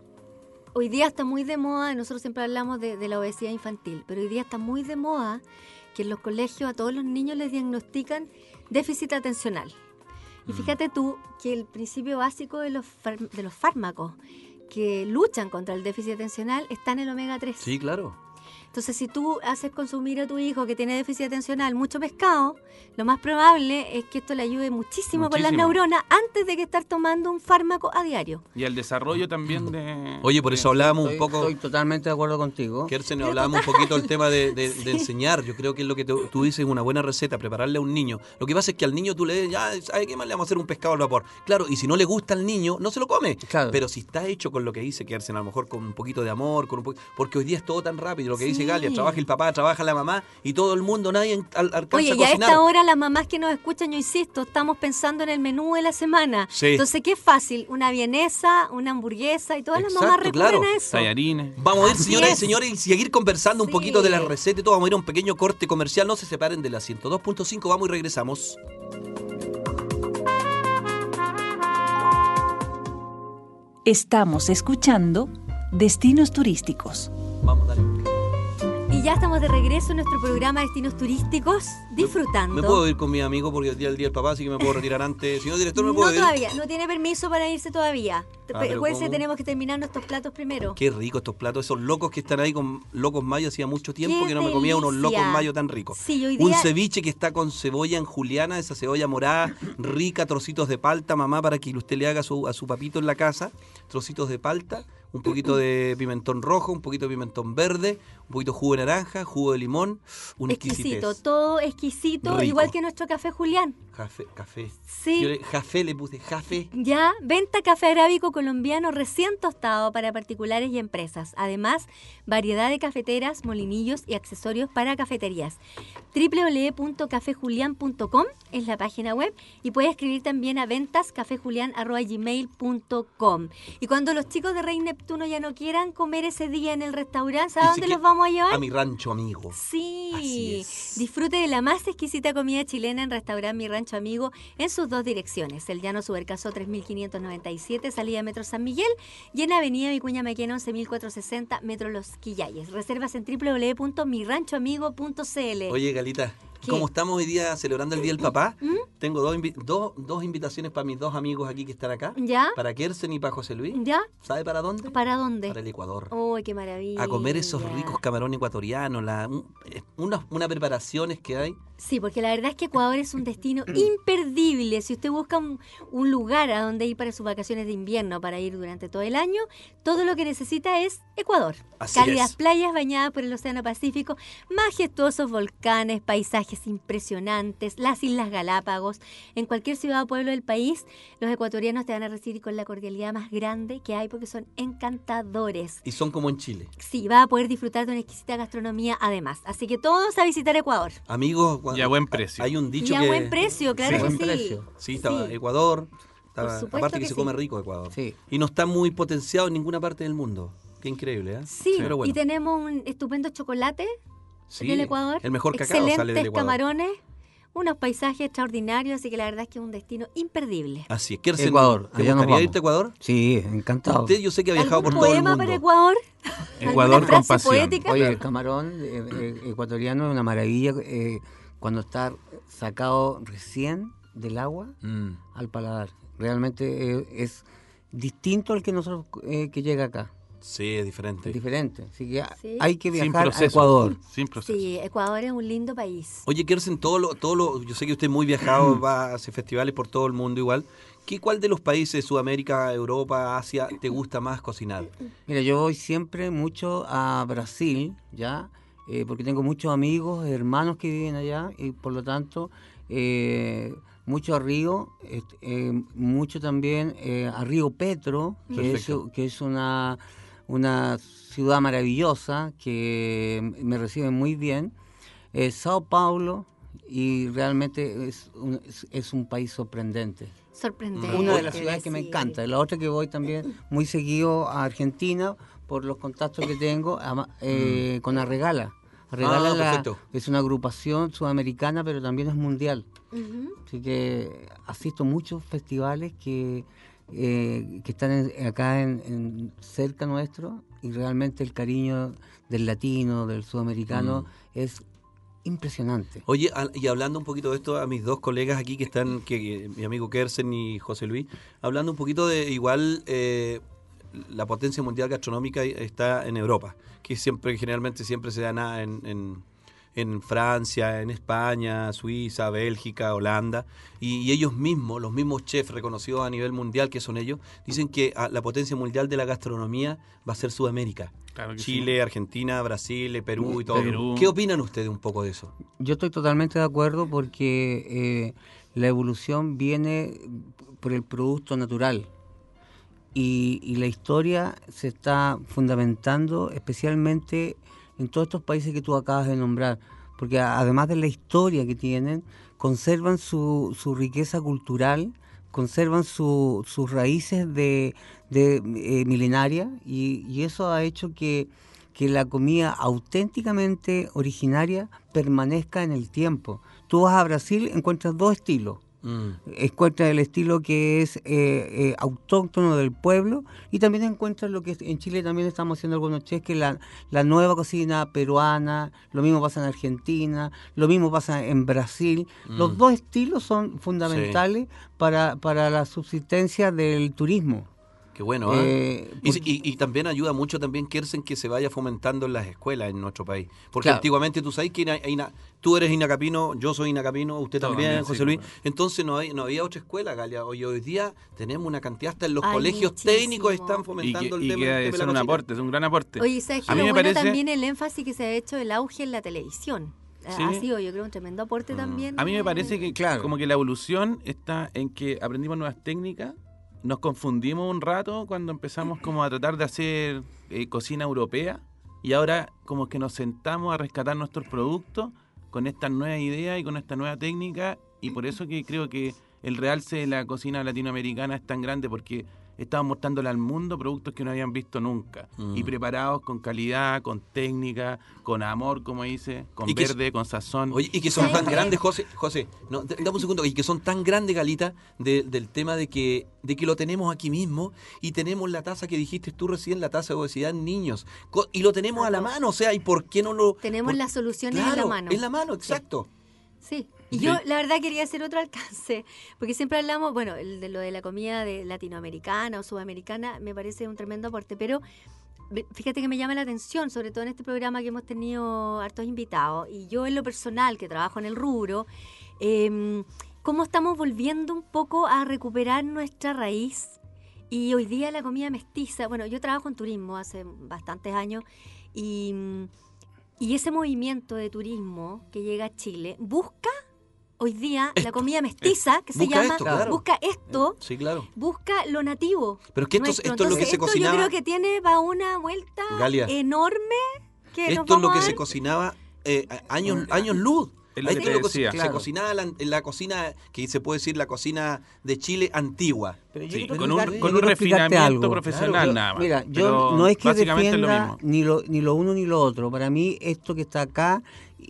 Hoy día está muy de moda, y nosotros siempre hablamos de, de la obesidad infantil, pero hoy día está muy de moda que en los colegios a todos los niños les diagnostican déficit atencional. Y fíjate tú que el principio básico de los, far- de los fármacos que luchan contra el déficit atencional está en el omega tres. Sí, claro. Entonces, si tú haces consumir a tu hijo que tiene déficit atencional mucho pescado, lo más probable es que esto le ayude muchísimo, con las Muchísimo. neuronas antes de que estar tomando un fármaco a diario. Y el desarrollo también de... Oye, por de- eso hablábamos un Estoy, poco... estoy totalmente de acuerdo contigo. Kersen, hablábamos un poquito del tema de, de- de enseñar. Yo creo que es lo que tú, tú dices, una buena receta, prepararle a un niño. Lo que pasa es que al niño tú le dices, ya, ¿sabes qué más? Le vamos a hacer un pescado al vapor. Claro, y si no le gusta al niño, no se lo come. Claro. Pero si está hecho con lo que dice Kersen, a lo mejor con un poquito de amor, con un po- porque hoy día es todo tan rápido. Lo que dice Sí. Galia, trabaja el papá, trabaja la mamá y todo el mundo, nadie en- al- alcanza Oye, a y a cocinar. esta hora las mamás que nos escuchan, yo insisto, estamos pensando en el menú de la semana. Sí. Entonces, ¿qué es fácil? Una vienesa, una hamburguesa y todas las mamás Exacto, recurren claro. a eso. Tallarines. Vamos a ir, Así señoras es. y señores, y seguir conversando un Sí. poquito de la receta y todo. Vamos a ir a un pequeño corte comercial. No se separen de la ciento dos punto cinco. Vamos y regresamos. Estamos escuchando Destinos Turísticos. Vamos, dale. Y ya estamos de regreso en nuestro programa Destinos Turísticos, disfrutando. Me puedo ir con mi amigo porque hoy día es el día del papá, así que me puedo retirar antes. Señor director, ¿me No puedo ir? todavía, no tiene permiso para irse todavía. Ah, pero Acuérdense que ¿cómo? tenemos que terminar nuestros platos primero. Qué rico estos platos, esos locos que están ahí con locos mayo. Hacía mucho tiempo ¡Qué que no me comía unos delicia! locos mayo tan ricos. Sí, hoy Un día- ceviche que está con cebolla en juliana, esa cebolla morada, rica, trocitos de palta, mamá, para que usted le haga a su, a su papito en la casa. Trocitos de palta, un poquito de pimentón rojo, un poquito de pimentón verde, un poquito de jugo de naranja, jugo de limón, un Exquisito, exquisitez. todo exquisito, Rico. igual que nuestro café Julián. Café, café. Sí. Yo le, café le puse, café. Ya, venta café arábico colombiano recién tostado para particulares y empresas. Además, variedad de cafeteras, molinillos y accesorios para cafeterías. doble u doble u doble u punto café julián punto com es la página web y puede escribir también a ventas café julián arroba gmail punto com. Y cuando los chicos de Rey Neptuno ya no quieran comer ese día en el restaurante, ¿sabes Y a si dónde que- los vamos a llevar? A mi rancho amigo. Sí, Así es. disfrute de la más exquisita comida chilena en Restaurante Mi Rancho Amigo en sus dos direcciones, el Llano Subercaso tres mil quinientos noventa y siete, salida Metro San Miguel, y en Avenida Vicuña Maquena once mil cuatrocientos sesenta, Metro Los Quillayes. Reservas en doble u doble u doble u punto mi rancho amigo punto c l. Oye, Galita, ¿Qué? como estamos hoy día celebrando el Día del Papá, ¿Mm? tengo dos, invi- dos, dos invitaciones para mis dos amigos aquí que están acá. ¿Ya? Para Kersen y para José Luis. ¿Ya? ¿Sabe para dónde? ¿Para dónde? Para el Ecuador. ¡Uy, qué maravilla! A comer esos ricos camarones ecuatorianos, la, un- eh, unas, unas preparaciones que hay. Sí, porque la verdad es que Ecuador es un destino imperdible. Si usted busca un, un lugar a donde ir para sus vacaciones de invierno, para ir durante todo el año, todo lo que necesita es Ecuador. Así Cálidas es. playas bañadas por el Océano Pacífico, majestuosos volcanes, paisajes impresionantes, las Islas Galápagos. En cualquier ciudad o pueblo del país, los ecuatorianos te van a recibir con la cordialidad más grande que hay porque son encantadores. Y son como en Chile. Sí, va a poder disfrutar de una exquisita gastronomía además. Así que todos a visitar Ecuador. Amigos, Y a buen precio. hay un dicho Y a que... buen precio, claro Sí. que Buen sí. precio. Sí, estaba Sí. Ecuador, estaba- Por supuesto aparte que, que se sí. come rico Ecuador. Sí. Y no está muy potenciado en ninguna parte del mundo. Qué increíble, ¿eh? Sí, Pero bueno. y tenemos un estupendo chocolate Sí, del Ecuador. el mejor cacao excelentes sale del Ecuador. camarones, unos paisajes extraordinarios, así que la verdad es que es un destino imperdible. Así es. Kersen, Ecuador, ¿te allá nos gustaría vamos. irte a Ecuador? Sí, encantado. Usted yo sé que ha viajado por ¿Algún todo el poema mundo. para Ecuador? Ecuador ¿Alguna con frase pasión. poética? Oye, el camarón eh, eh, ecuatoriano es una maravilla eh, cuando está sacado recién del agua Mm. al paladar. Realmente eh, es distinto al que nosotros eh, que llega acá. Sí, es diferente. Es diferente. Así que Sí. hay que Sin viajar a proceso. Ecuador. Sin proceso. Sí, Ecuador es un lindo país. Oye, Kersen, todo lo, todo lo, yo sé que usted es muy viajado, va a hacer festivales por todo el mundo igual. ¿Qué, ¿Cuál de los países, Sudamérica, Europa, Asia, te gusta más cocinar? Mira, yo voy siempre mucho a Brasil, ¿ya? Eh, porque tengo muchos amigos, hermanos que viven allá y por lo tanto eh, mucho a Río, eh, eh, mucho también eh, a Río Petro, que es, Perfecto. que es una, una ciudad maravillosa que me reciben muy bien. Eh, Sao Paulo, y realmente es un, es, es un país sorprendente. Sorprendente. Una de las ciudades que me sí. encanta. La otra que voy también muy seguido a Argentina por los contactos que tengo ama- eh, con Arregala. Arregala Ah, es la- perfecto. es una agrupación sudamericana, pero también es mundial. Ujú. Así que asisto a muchos festivales que, eh, que están en- acá en, en cerca nuestro y realmente el cariño del latino, del sudamericano es impresionante. Oye, al- y hablando un poquito de esto a mis dos colegas aquí que están, que, que mi amigo Kersen y José Luis, hablando un poquito de igual eh, la potencia mundial gastronómica está en Europa, que siempre, generalmente siempre se da nada en, en, en Francia, en España, Suiza, Bélgica, Holanda, y, y ellos mismos, los mismos chefs reconocidos a nivel mundial que son ellos, dicen que ah, la potencia mundial de la gastronomía va a ser Sudamérica. Claro que Chile, Argentina, Brasil, Perú y todo. Perú. ¿Qué opinan ustedes un poco de eso? Yo estoy totalmente de acuerdo porque eh, la evolución viene por el producto natural y, y la historia se está fundamentando especialmente en todos estos países que tú acabas de nombrar, porque a- además de la historia que tienen, conservan su, su riqueza cultural, conservan su- sus raíces de, de eh, milenaria y, y eso ha hecho que que la comida auténticamente originaria permanezca en el tiempo. Tú vas a Brasil, encuentras dos estilos. Mm. Encuentras el estilo que es eh, eh, autóctono del pueblo y también encuentras lo que en Chile también estamos haciendo algunos chefs, que es la, la nueva cocina peruana, lo mismo pasa en Argentina, lo mismo pasa en Brasil. Mm. Los dos estilos son fundamentales para, para la subsistencia del turismo. Qué bueno, ¿eh? Eh, Y, porque- y- y también ayuda mucho también Kersen que se vaya fomentando en las escuelas en nuestro país. Porque Claro. antiguamente tú sabes que Ina- Ina- tú eres inacapino, yo soy inacapino, usted Todos también, también, José sí, Luis. pues. Entonces no, hay, no había otra escuela, Galia. Hoy, hoy día tenemos una cantidad, hasta en los Hay colegios muchísimo. técnicos están Y fomentando que, el y tema, que el tema es de la un cocina. aporte, es un gran aporte. Oye, ¿sabes qué? A mí Lo me bueno parece- también el énfasis que se ha hecho el auge en la televisión. Eh, Sí. Ha sido, yo creo, un tremendo aporte también. A mí me eh, parece que Claro. como que la evolución está en que aprendimos nuevas técnicas, nos confundimos un rato cuando empezamos como a tratar de hacer eh, cocina europea y ahora como que nos sentamos a rescatar nuestros productos con estas nuevas ideas y con esta nueva técnica y por eso que creo que el realce de la cocina latinoamericana es tan grande porque estamos mostrándole al mundo productos que no habían visto nunca Mm. y preparados con calidad, con técnica, con amor, como dice, con Y que- verde, con sazón. Oye, y que son ¿Sabes tan qué? grandes, José, José, no, d- dame un segundo, y que son tan grandes, Galita, de- del tema de que, de que lo tenemos aquí mismo y tenemos la tasa que dijiste tú recién, la tasa de obesidad en niños, co- y lo tenemos a la mano, o sea, ¿y por qué no lo...? Tenemos por- las soluciones en Claro, la mano. en la mano, exacto. Sí. Y Sí. yo, la verdad, quería hacer otro alcance, porque siempre hablamos, bueno, el de lo de la comida de latinoamericana o sudamericana me parece un tremendo aporte, pero fíjate que me llama la atención, sobre todo en este programa que hemos tenido hartos invitados, y yo en lo personal, que trabajo en el rubro, eh, cómo estamos volviendo un poco a recuperar nuestra raíz. Y hoy día la comida mestiza, bueno, yo trabajo en turismo hace bastantes años, y, y ese movimiento de turismo que llega a Chile busca hoy día Esto. la comida mestiza, que se Busca llama, esto, claro. busca esto, Sí, claro. busca lo nativo. Pero es que esto, es- nuestro. esto es lo que Entonces, se esto cocinaba. yo creo que tiene va una vuelta Galia. enorme que nos Esto es vamos lo que a se dar. cocinaba eh, a- años, años luz. Es lo Esto que te es lo que decía. se, Claro. se cocinaba la, en la cocina, que se puede decir la cocina de Chile antigua. Pero yo Sí, quiero con un, explicarte- con yo un quiero explicarte refinamiento algo. profesional Yo- nada más. Mira, yo Pero no es que básicamente es lo defienda mismo. ni lo, ni lo uno ni lo otro. Para mí esto que está acá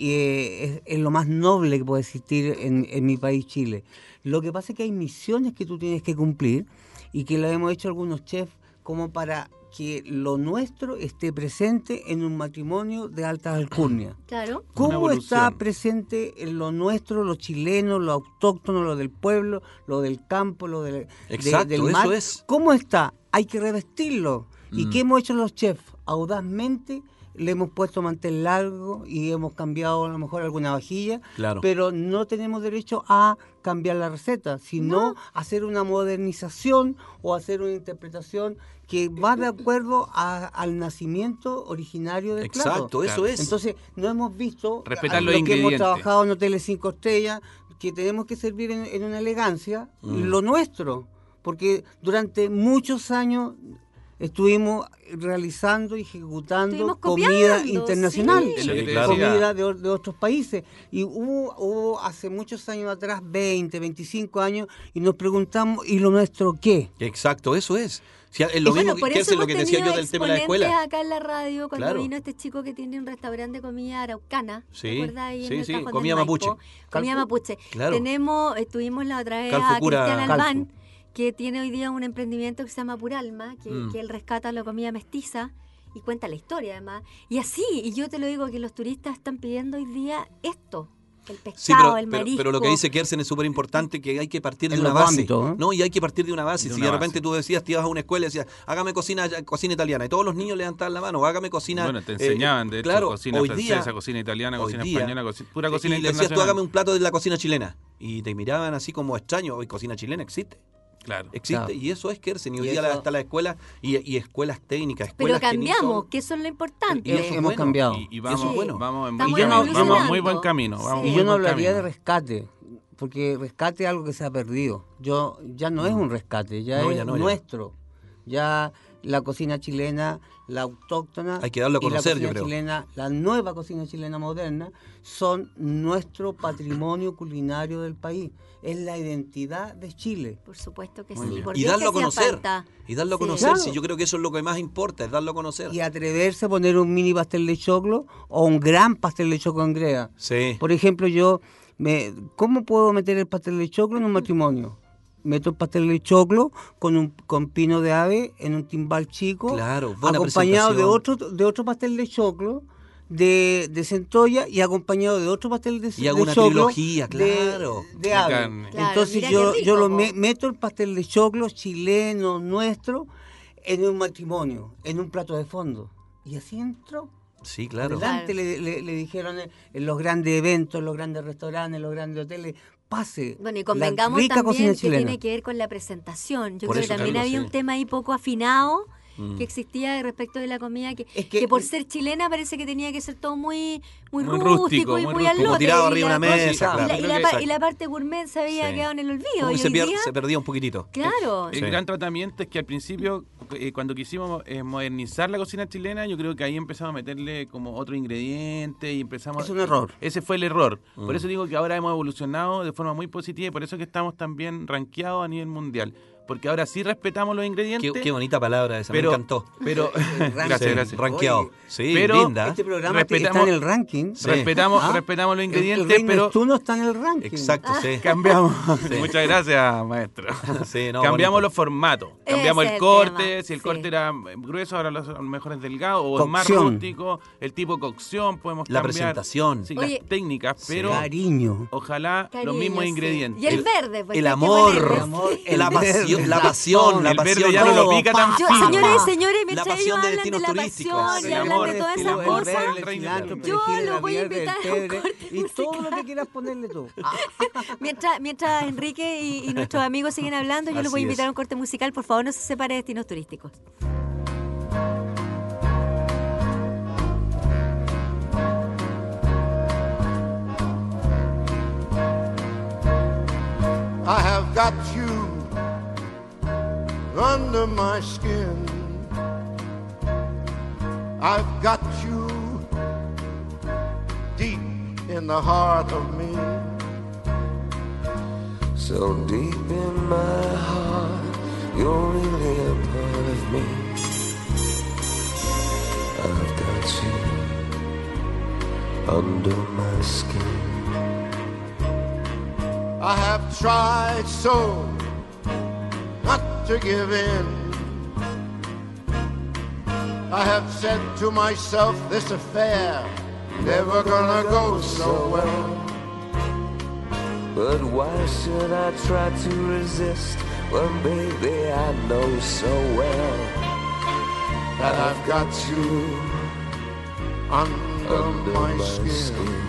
eh, es, es lo más noble que puede existir en, en mi país, Chile. Lo que pasa es que hay misiones que tú tienes que cumplir y que lo hemos hecho algunos chefs como para que lo nuestro esté presente en un matrimonio de alta alcurnia. Claro. Una ¿Cómo evolución. está presente en lo nuestro, lo chileno, lo autóctono, lo del pueblo, lo del campo, lo del, de- Exacto, del eso mar? es. ¿Cómo está? Hay que revestirlo. ¿Y Mm. qué hemos hecho los chefs? Audazmente le hemos puesto mantel largo y hemos cambiado a lo mejor alguna vajilla, Claro. pero no tenemos derecho a cambiar la receta, sino hacer una modernización o hacer una interpretación que va de acuerdo a- al nacimiento originario del plato. Exacto, eso Claro. es. Entonces, no hemos visto Respetar a los los que hemos ingredientes. trabajado en hoteles cinco estrellas, que tenemos que servir en, en una elegancia Mm. lo nuestro, porque durante muchos años estuvimos realizando y ejecutando Estuvimos comida copiando, internacional, sí. Es lo que te claro. decía. comida de, o- de otros países. Y hubo, hubo hace muchos años atrás, veinte, veinticinco años, y nos preguntamos, ¿y lo nuestro qué? Exacto, eso es. Si es lo Y bueno, mismo por que eso es lo hemos que decía yo tenido del tema de la exponentes escuela. acá en la radio cuando Claro. vino este chico que tiene un restaurante de comida araucana. Sí, ¿Te acuerdas? Ahí sí, en el sí, Cajón del comida Maipo. mapuche. Comida Calfu- mapuche. Claro. Tenemos, estuvimos la otra vez Calfu a cura- Cristian Calfu. Albán, que tiene hoy día un emprendimiento que se llama Puralma, que, Mm. que él rescata la comida mestiza y cuenta la historia además. Y así, y yo te lo digo, que los turistas están pidiendo hoy día esto. El pescado, Sí, pero, el pero, marisco. pero lo que dice Kersen es súper importante, que hay que partir de En una los base. ámbitos, ¿eh? No, y hay que partir de una base. De si una de repente base. tú decías, te ibas a una escuela y decías, hágame cocina cocina italiana, y todos los niños levantaban la mano, hágame cocina... Bueno, te eh, enseñaban, de hecho, claro, cocina hoy francesa, día- cocina italiana, hoy cocina día- española, coci- pura cocina y le decías, tú internacional. hágame un plato de la cocina chilena. Y te miraban así como extraño, hoy cocina chilena existe. Claro. Existe, Claro. y eso es Kersen. Y hoy Y día eso- está la escuela y, y escuelas técnicas, Pero escuelas que ni cambiamos, son- que eso es lo importante. Y eso es hemos bueno. cambiado. Y, y Eso vamos, es bueno. vamos en Estamos buen camino. Vamos evolucionando. muy buen camino. Vamos Sí. Y muy yo no buen hablaría de camino. rescate, porque rescate es algo que se ha perdido. Yo ya no es un rescate, ya No, es ya no, ya. nuestro. Ya la cocina chilena, la autóctona Hay que darlo a y la conocer, cocina yo creo. chilena, la nueva cocina chilena moderna, son nuestro patrimonio culinario del país. Es la identidad de Chile. Por supuesto que Muy sí. bien. Por Y Dios darlo a que hacía conocer. falta. Y darlo a Sí. conocer. Claro. Sí, yo creo que eso es lo que más importa, es darlo a conocer. Y atreverse a poner un mini pastel de choclo o un gran pastel de choclo en greda. Sí. Por ejemplo, yo, me, ¿cómo puedo meter el pastel de choclo en un matrimonio? Meto el pastel de choclo con un con pino de ave en un timbal chico, Claro, buena acompañado de presentación. otro de otro pastel de choclo de, de centolla y acompañado de otro pastel de, Y hago de una choclo trilogía, de- claro. de, De ave. carne. Claro, Entonces mira yo, qué rico, yo lo po. me- meto el pastel de choclo chileno nuestro en un matrimonio, en un plato de fondo. Y así entró. Sí, claro. Adelante le, le- le dijeron en- en los grandes eventos, en los grandes restaurantes, en los grandes hoteles, pase Bueno, y la convengamos rica cocina también que chilena. tiene que ver con la presentación. Yo Por creo eso, que también Carlos, había sí. un tema ahí poco afinado Mm. que existía respecto de la comida, que, Es que, que- por ser chilena parece que tenía que ser todo muy muy, Muy rústico, rústico, y muy muy al rústico. Como lote. tirado y arriba de la- una mesa, y la- claro. y la, Creo que pa- exacto. y la parte gourmet se había Sí. quedado en el olvido. Como Y que se, hoy pier- día, se perdía un poquitito. claro. El Sí. gran tratamiento es que al principio, eh, cuando quisimos eh, modernizar la cocina chilena, yo creo que ahí empezamos a meterle como otro ingrediente y empezamos... Es un error. Ese fue el error. Mm. Por eso digo que ahora hemos evolucionado de forma muy positiva y por eso que estamos también rankeados a nivel mundial. Porque ahora sí respetamos los Qué, ingredientes, qué bonita palabra esa, pero, me encantó. pero gracias, Sí, gracias. Rankeado. Oye, Sí, pero linda. Este programa te- Respetamos- está en el ranking. Sí. Respetamos, Ah, respetamos los El- ingredientes, el reino pero Neptuno está en el ranking. Exacto, sí. cambiamos. Muchas gracias, maestro. Sí, no, Cambiamos bonito. los formatos. Ese Cambiamos es el el corte. tema, Si el sí. corte era grueso, ahora lo lo mejor es delgado. O más Cocción. rústico. El tipo de cocción podemos La cambiar. presentación. Sí, Oye. las técnicas, Sí. pero Cariño. ojalá Cariño, los mismos sí. ingredientes. Y el, El- verde. pues, el hay que amor, ponerle, el amor, sí. el la verde. pasión, pasión, la pasión, la El verde pasión. ya no lo todo. pica tan Yo, fino. señores y señores, mientras La ellos pasión de hablan de destinos la turísticos. pasión y El hablan amor, de todas el esas amor, cosas, el el reino cilantro, del- yo perejil, lo la voy a verde, invitar el a un pebre, corte y todo lo musical. que quieras ponerle tú. mientras, mientras Enrique y, y nuestros amigos siguen hablando, yo los Así voy a invitar es. a un corte musical. Por favor, no se separe de Destinos Turísticos. I have got you under my skin. I've got you deep in the heart of me. So deep in my heart, you're really a part of me. I've got you under my skin. I have tried so not to give in. I have said to myself, this affair never gonna go so well. But why should I try to resist when, baby, I know so well That I've got you under, under my, my skin. skin.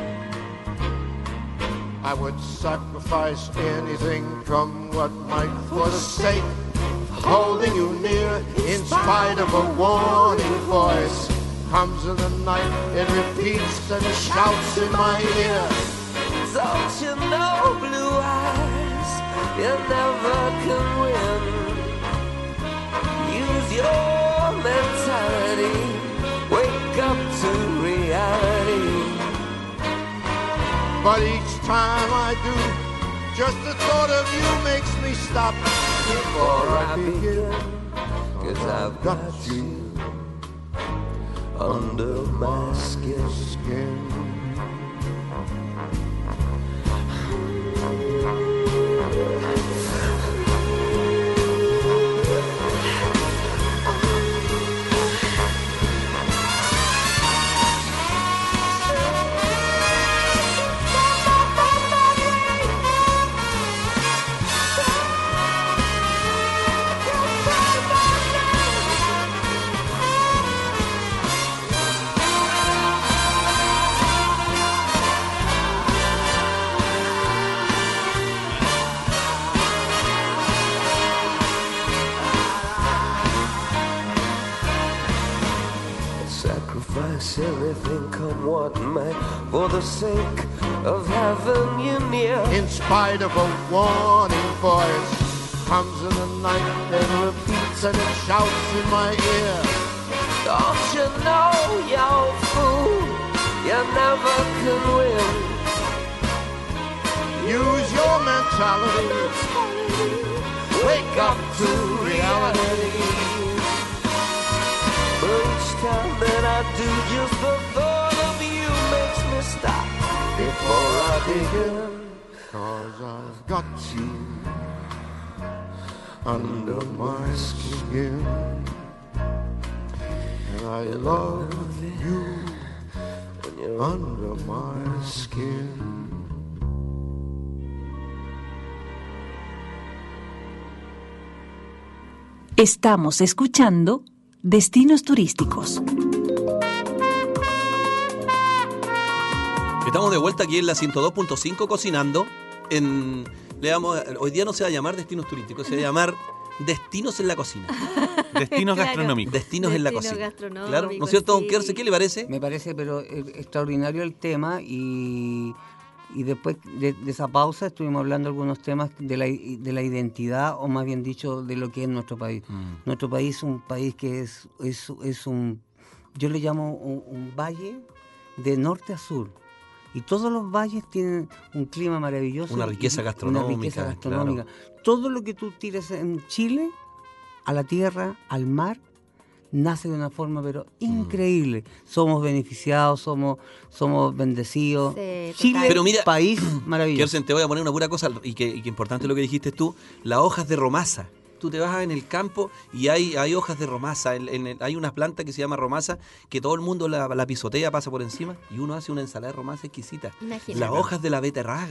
I would sacrifice anything, come what might, for the sake of holding you near. In spite of a warning voice, comes in the night, it repeats and shouts in my ear. Don't you know, blue eyes, you never can win. Use your mentality, wake up to reality. But each time I do, just the thought of you makes me stop before I begin. Cause I've got you under my skin. Skin. Sacrifice everything, come what may, for the sake of having you near. In spite of a warning voice, comes in the night and repeats and it shouts in my ear. Don't you know, you fool, you never can win. Use your mentality, wake up to reality. But each time that I do, just the thought of you makes me stop before I begin. Cause I've got you under my skin. And I love you When you're under my skin. Estamos escuchando Destinos Turísticos. Estamos de vuelta aquí en la ciento dos punto cinco cocinando. En, le vamos, a- hoy día no se va a llamar Destinos Turísticos, se va a llamar Destinos en la Cocina. Destinos Claro. gastronómicos. Destinos en la Destinos cocina. gastronómicos, Claro, ¿no es cierto, don sí. Kerse? ¿Qué le parece? Me parece pero eh, extraordinario el tema y, y después de, de esa pausa estuvimos hablando algunos temas de la, i- de la identidad o más bien dicho de lo que es nuestro país. Mm. Nuestro país es un país que es, es, es un, yo le llamo un, un valle de norte a sur. Y todos los valles tienen un clima maravilloso. Una riqueza y- gastronómica, Una riqueza gastronómica. Todo lo que tú tires en Chile, a la tierra, al mar, nace de una forma pero increíble. Somos beneficiados, somos, somos bendecidos. Sí, Chile, total. Pero mira, país maravilloso. Kersen, te voy a poner una pura cosa y que, y que importante lo que dijiste tú, las hojas de romasa. Tú te vas en el campo y hay, hay hojas de romasa, en- en el- hay una planta que se llama romasa que todo el mundo la, la pisotea, pasa por encima y uno hace una ensalada de romasa exquisita. Imagínate. Las hojas de la beterraga,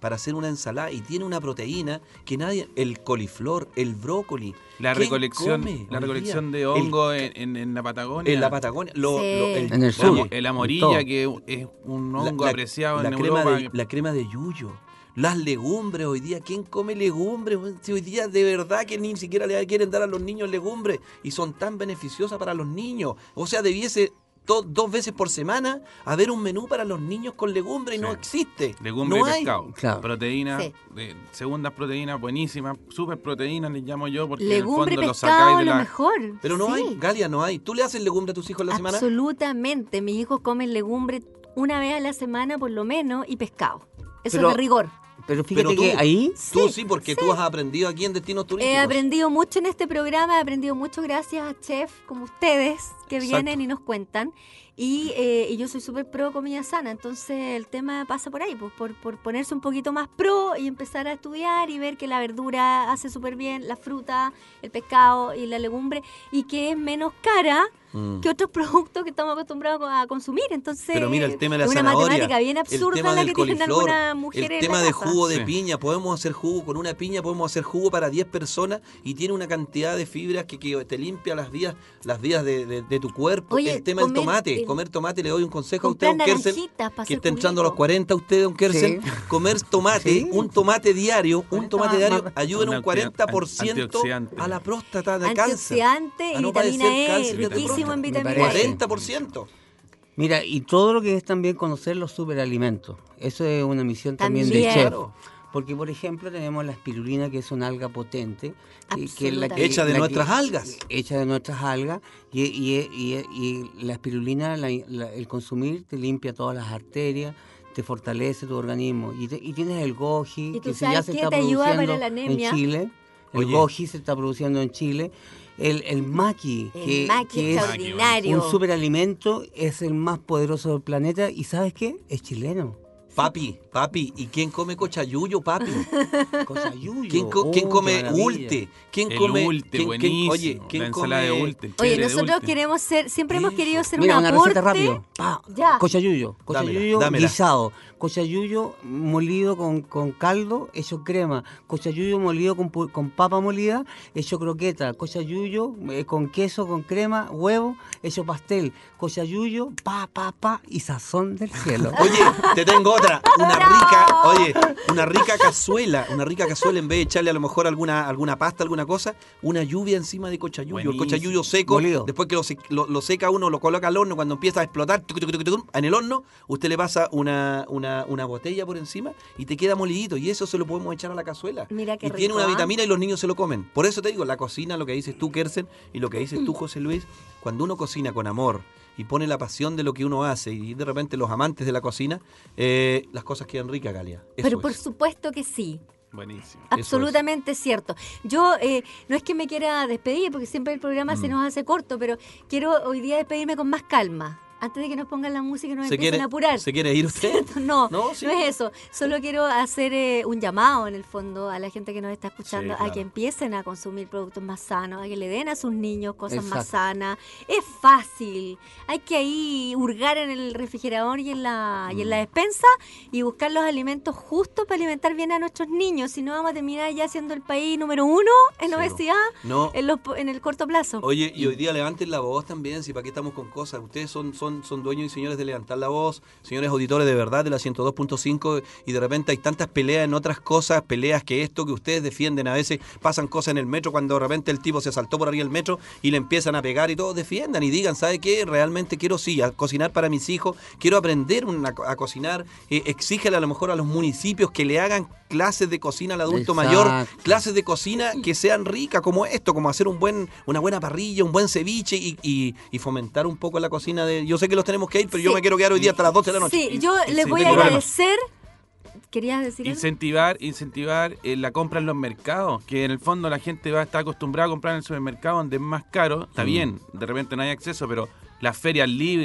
para hacer una ensalada y tiene una proteína que nadie, el coliflor, el brócoli. La ¿quién recolección, come la hoy recolección día? de hongo El- en, en, en la Patagonia. En la Patagonia, lo- Sí. lo- el, En el sur. oye, El todo. amorilla, que es un la- hongo la- apreciado la en crema Europa. de, la crema de yuyo. Las legumbres hoy día, ¿quién come legumbres? Si hoy día de verdad que ni siquiera le quieren dar a los niños legumbres y son tan beneficiosas para los niños. O sea, debiese to- dos veces por semana haber un menú para los niños con legumbres y Sí. no existe. Legumbre no y hay. pescado. Claro. Proteínas, Sí. de- segundas proteínas buenísimas, super proteínas les llamo yo, porque Legumbre y en el fondo lo pescado, sacáis de lo la... mejor. Pero no Sí. hay, Galia, no hay. ¿Tú le haces legumbre a tus hijos en la semana? Absolutamente. Mis hijos comen legumbre una vez a la semana por lo menos y pescado. Eso Pero- es de rigor. Pero fíjate Pero tú- que ahí Tú Sí, sí, porque tú has aprendido aquí en Destinos Turísticos. He aprendido mucho en este programa, he aprendido mucho gracias a chefs como ustedes que Exacto. vienen y nos cuentan. Y, eh, y yo soy súper pro comida sana, entonces el tema pasa por ahí, pues, por, por ponerse un poquito más pro y empezar a estudiar y ver que la verdura hace súper bien, la fruta, el pescado y la legumbre, y que es menos cara Mm. que otros productos que estamos acostumbrados a consumir. Entonces, Pero mira el tema de la es una zanahoria, matemática bien el absurda tema la del que tienen coliflor, algunas mujeres el en tema la de casa. jugo de Sí. piña, podemos hacer jugo con una piña, podemos hacer jugo para diez personas y tiene una cantidad de fibras que, que te limpia las vías, las vías de, de- de tu cuerpo. Oye, el tema del comer, tomate, eh, comer tomate, le doy un consejo a usted, Comprar don Kersen, naranjitas para que hacer está entrando a los juguito. cuarenta usted, don Kersen, Sí. comer tomate, Sí. un tomate diario, un cuarenta tomate más- diario más- ayuda en Un un cuarenta por ciento antioxidante. a la próstata de cáncer. Antioxidante A y no vitamina padecer E, cáncer de riquísimo próstata. en Me vitamina parece. E. cuarenta por ciento. Mira, y todo lo que es también conocer los superalimentos. Eso es una misión también, También. de chef. Claro. Porque, por ejemplo, tenemos la espirulina, que es una alga potente. y que es la que- Absolutamente. Hecha de la nuestras que- algas. Hecha de nuestras algas. Y, y, y, y la espirulina, la- la- el consumir, te limpia todas las arterias, te fortalece tu organismo. Y, te- y tienes el goji, ¿Y tú que si sabes ya se qué está te ayuda para produciendo la anemia? en Chile. El Oye. goji se está produciendo en Chile. El, el maqui, El que, maqui que es extraordinario. un superalimento, es el más poderoso del planeta. ¿Y sabes qué? Es chileno. Papi, papi, ¿y quién come cochayuyo, papi? Cochayuyo. ¿Quién, co- quién Oh, come qué maravilla. ulte? ¿Quién El come ulte, quién- quién- buenísimo. oye, ¿quién la ensalada de come ulte. el Oye, chévere de nosotros ulte. queremos ser, siempre hemos Eso. querido ser Mira, un una aporte. receta rápido. Pa, Ya. Cochayuyo. Cochayuyo Dámela, dámela. guisado. Cochayuyo molido con, con caldo, hecho crema. Cochayuyo molido con, pu- con papa molida, hecho croqueta. Cochayuyo eh, con queso, con crema, huevo, hecho pastel. Cochayuyo, pa, pa, pa y sazón del cielo. Oye, te tengo otra, una rica, oye, una rica cazuela, una rica cazuela en vez de echarle a lo mejor alguna alguna pasta, alguna cosa, una lluvia encima de cochayuyo, el Buenísimo. cochayuyo seco, Molido. después que lo, sec- lo- lo seca uno, lo coloca al horno, cuando empieza a explotar tuc, tuc, tuc, tuc, tuc, en el horno, usted le pasa una, una, una botella por encima y te queda molidito y eso se lo podemos echar a la cazuela. Mira qué y tiene rico, una ¿ah? vitamina y los niños se lo comen. Por eso te digo, la cocina, lo que dices tú, Kersen, y lo que dices tú, José Luis, cuando uno cocina con amor y pone la pasión de lo que uno hace y de repente los amantes de la cocina, eh, las cosas quedan ricas, Galia. Eso Pero por es. supuesto que sí. Buenísimo. Absolutamente cierto. Yo eh, no es que me quiera despedir, porque siempre el programa Mm. se nos hace corto, pero quiero hoy día despedirme con más calma. Antes de que nos pongan la música y nos ¿Se empiecen quiere, a apurar. ¿Se quiere ir usted? ¿Cierto? No, No, no, sí. es eso. Solo quiero hacer eh, un llamado, en el fondo, a la gente que nos está escuchando, Sí, claro. a que empiecen a consumir productos más sanos, a que le den a sus niños cosas más Exacto. sanas. Es fácil. Hay que ahí hurgar en el refrigerador y en la, y en Mm. la despensa y buscar los alimentos justos para alimentar bien a nuestros niños. Si no, vamos a terminar ya siendo el país número uno en Sí, obesidad No. en, los, po- en el corto plazo. Oye, y hoy día levanten la voz también, si para qué estamos con cosas. Ustedes son, son, son dueños y señores de levantar la voz, señores auditores de verdad de la ciento dos punto cinco, y de repente hay tantas peleas en otras cosas, peleas que esto que ustedes defienden. A veces pasan cosas en el metro cuando de repente el tipo se saltó por arriba del metro y le empiezan a pegar y todos defiendan y digan, ¿sabe qué? Realmente quiero sí, a cocinar para mis hijos, quiero aprender una- a cocinar, eh, exígele a lo mejor a los municipios que le hagan clases de cocina al adulto Exacto. mayor, clases de cocina que sean ricas como esto, como hacer un buen, una buena parrilla, un buen ceviche y, y- y fomentar un poco la cocina de... Yo sé que los tenemos que ir, pero yo Sí. me quiero quedar hoy día hasta las doce de la noche. Sí, yo les sí, voy a tengo agradecer. ¿Querías decir algo? Incentivar, incentivar eh, la compra en los mercados, que en el fondo la gente va a estar acostumbrada a comprar en el supermercado donde es más caro. Está Mm. bien, de repente no hay acceso, pero las ferias libres,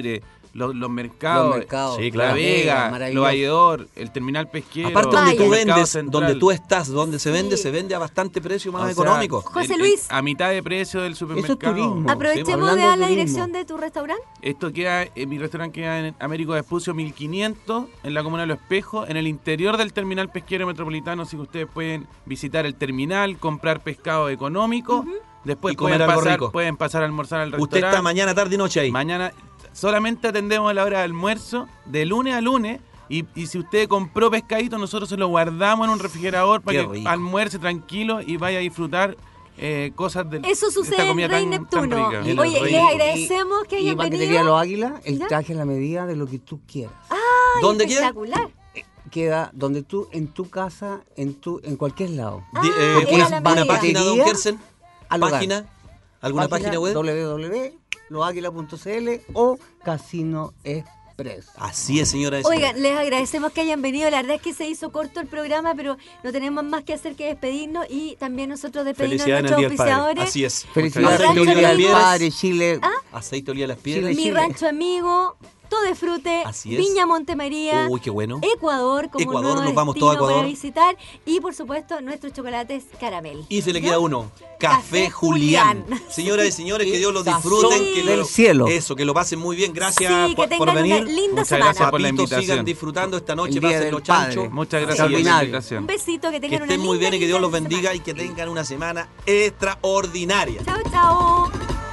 los, los mercados, Los mercados. Sí, La claro. Vega, Maravilloso. Los Valledor, el terminal pesquero. Aparte donde tú el mercado vendes, central. donde tú estás, donde se vende, Sí. se vende a bastante precio más O sea, económico. José el- el- Luis. a mitad de precio del supermercado. turismo. Aprovechemos hablando de dar de la turismo. dirección de tu restaurante. Esto queda, eh, mi restaurante queda en Américo Vespucio mil quinientos, en la comuna de Los Espejos, en el interior del terminal pesquero metropolitano, así que ustedes pueden visitar el terminal, comprar pescado económico, después Y comer pueden algo pasar, rico. pueden pasar a almorzar al restaurante. Usted está mañana, tarde y noche ahí. Mañana solamente atendemos a la hora de almuerzo, de lunes a lunes, y, y si usted compró pescadito, nosotros se lo guardamos en un refrigerador para Qué que rico. almuerce tranquilo y vaya a disfrutar eh, cosas de Eso de esta sucede en comida Rey tan- tan Neptuno. rica. En el Oye, Rey- les agradecemos que Y hayan Paquetería venido. Los Águilas, el ¿Ya? traje a la medida de lo que tú quieras. Ay, ¿Dónde queda? espectacular. Queda donde tú, en tu casa, en tu, en cualquier lado. Ah, Di- eh, queda una, a la una medida. página, don Kersen. Al hogar. Página. ¿Alguna página, web? doble u doble u doble u punto loaguila punto c l o Casino Express. Así es, señora. Oigan, les agradecemos que hayan venido. La verdad es que se hizo corto el programa, pero no tenemos más que hacer que despedirnos y también nosotros despedirnos de Felicidades en el nuestros Día del Padre. auspiciadores. Así es. Felicidades, Rancho Día del Amigos. Padre, Chile. Aceite olía las piedras. Chile. Mi rancho amigo, Todo de Frute, Así es. Viña Montemaría, Uy, qué bueno. Ecuador, como Ecuador, un nuevo nos vamos destino todos a Ecuador. para visitar y por supuesto nuestros chocolates caramel. Y se le ¿Ya? queda uno. Café Café Julián. Julián. Señoras y señores, que Dios los Sazón disfruten. Que del lo- cielo. Eso, que lo pasen muy bien. Gracias Sí, que por, por tengan venir. una linda Muchas semana. gracias por la Papitos, invitación. sigan disfrutando esta noche. El Día Pasen del los Padre. chanchos. Muchas gracias por la Extraordinario. invitación. Un besito, que Que tengan una estén muy linda, bien y que linda Dios los bendiga semana. y que tengan una semana extraordinaria. Chao, chao.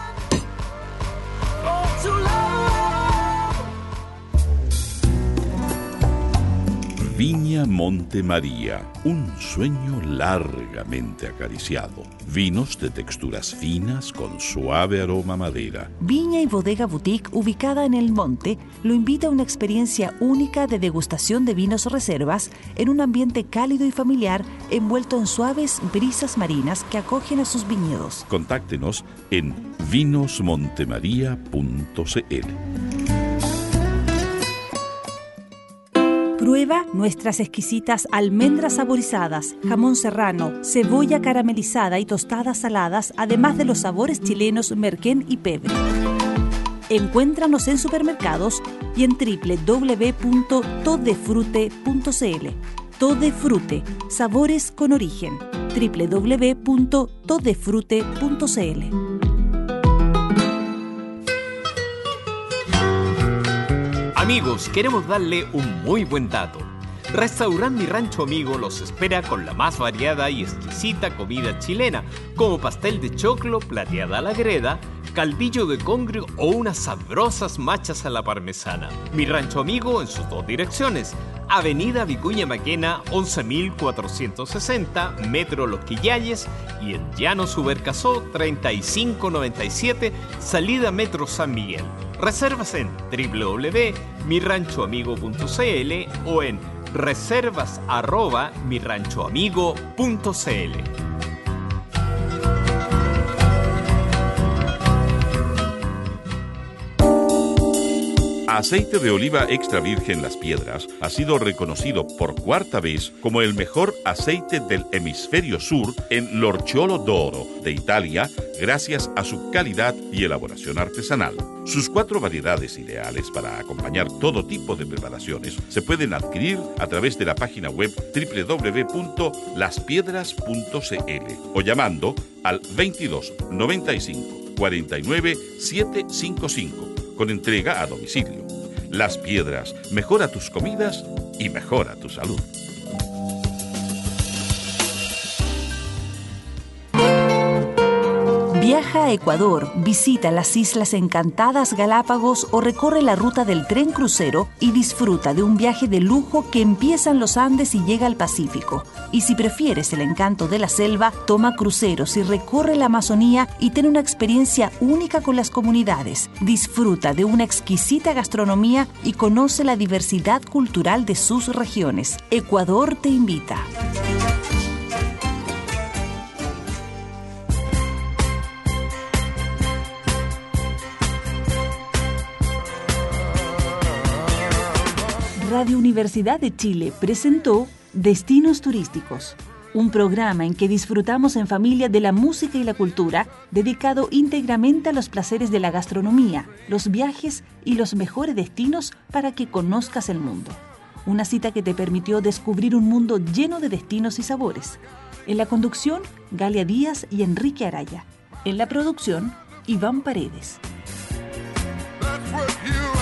Viña Montemaría, un sueño largamente acariciado. Vinos de texturas finas con suave aroma a madera. Viña y Bodega Boutique, ubicada en El Monte, lo invita a una experiencia única de degustación de vinos reservas en un ambiente cálido y familiar envuelto en suaves brisas marinas que acogen a sus viñedos. Contáctenos en vinos montemaría punto c l. Prueba nuestras exquisitas almendras saborizadas, jamón serrano, cebolla caramelizada y tostadas saladas, además de los sabores chilenos merquén y pebre. Encuéntranos en supermercados y en doble u doble u doble u punto todefrute punto c l. Todefrute, sabores con origen. doble u doble u doble u punto todefrute punto c l. Amigos, queremos darle un muy buen dato. Restaurante Mi Rancho Amigo los espera con la más variada y exquisita comida chilena, como pastel de choclo, plateada a la greda, caldillo de congrio o unas sabrosas machas a la parmesana. Mi Rancho Amigo en sus dos direcciones. Avenida Vicuña Maquena, once mil cuatrocientos sesenta, Metro Los Quillayes, y en Llano Subercasó, treinta y cinco noventa y siete, salida Metro San Miguel. Reservas en doble u doble u doble u punto mi rancho amigo punto c l o en reservas arroba mi rancho amigo punto c l. Aceite de oliva extra virgen Las Piedras ha sido reconocido por cuarta vez como el mejor aceite del hemisferio sur en l'Orciolo d'Oro de Italia, gracias a su calidad y elaboración artesanal. Sus cuatro variedades ideales para acompañar todo tipo de preparaciones se pueden adquirir a través de la página web doble u doble u doble u punto las piedras punto c l o llamando al veintidós noventa y cinco cuarenta y nueve setecientos cincuenta y cinco con entrega a domicilio. Las Piedras, mejora tus comidas y mejora tu salud. Viaja a Ecuador, visita las Islas Encantadas Galápagos o recorre la ruta del tren crucero y disfruta de un viaje de lujo que empieza en los Andes y llega al Pacífico. Y si prefieres el encanto de la selva, toma cruceros y recorre la Amazonía y ten una experiencia única con las comunidades. Disfruta de una exquisita gastronomía y conoce la diversidad cultural de sus regiones. Ecuador te invita. Radio Universidad de Chile presentó Destinos Turísticos, Un programa en que disfrutamos en familia de la música y la cultura, dedicado íntegramente a los placeres de la gastronomía, los viajes y los mejores destinos para que conozcas el mundo. Una cita que te permitió descubrir un mundo lleno de destinos y sabores. En la conducción, Galia Díaz y Enrique Araya. En la producción, Iván Paredes. That's what you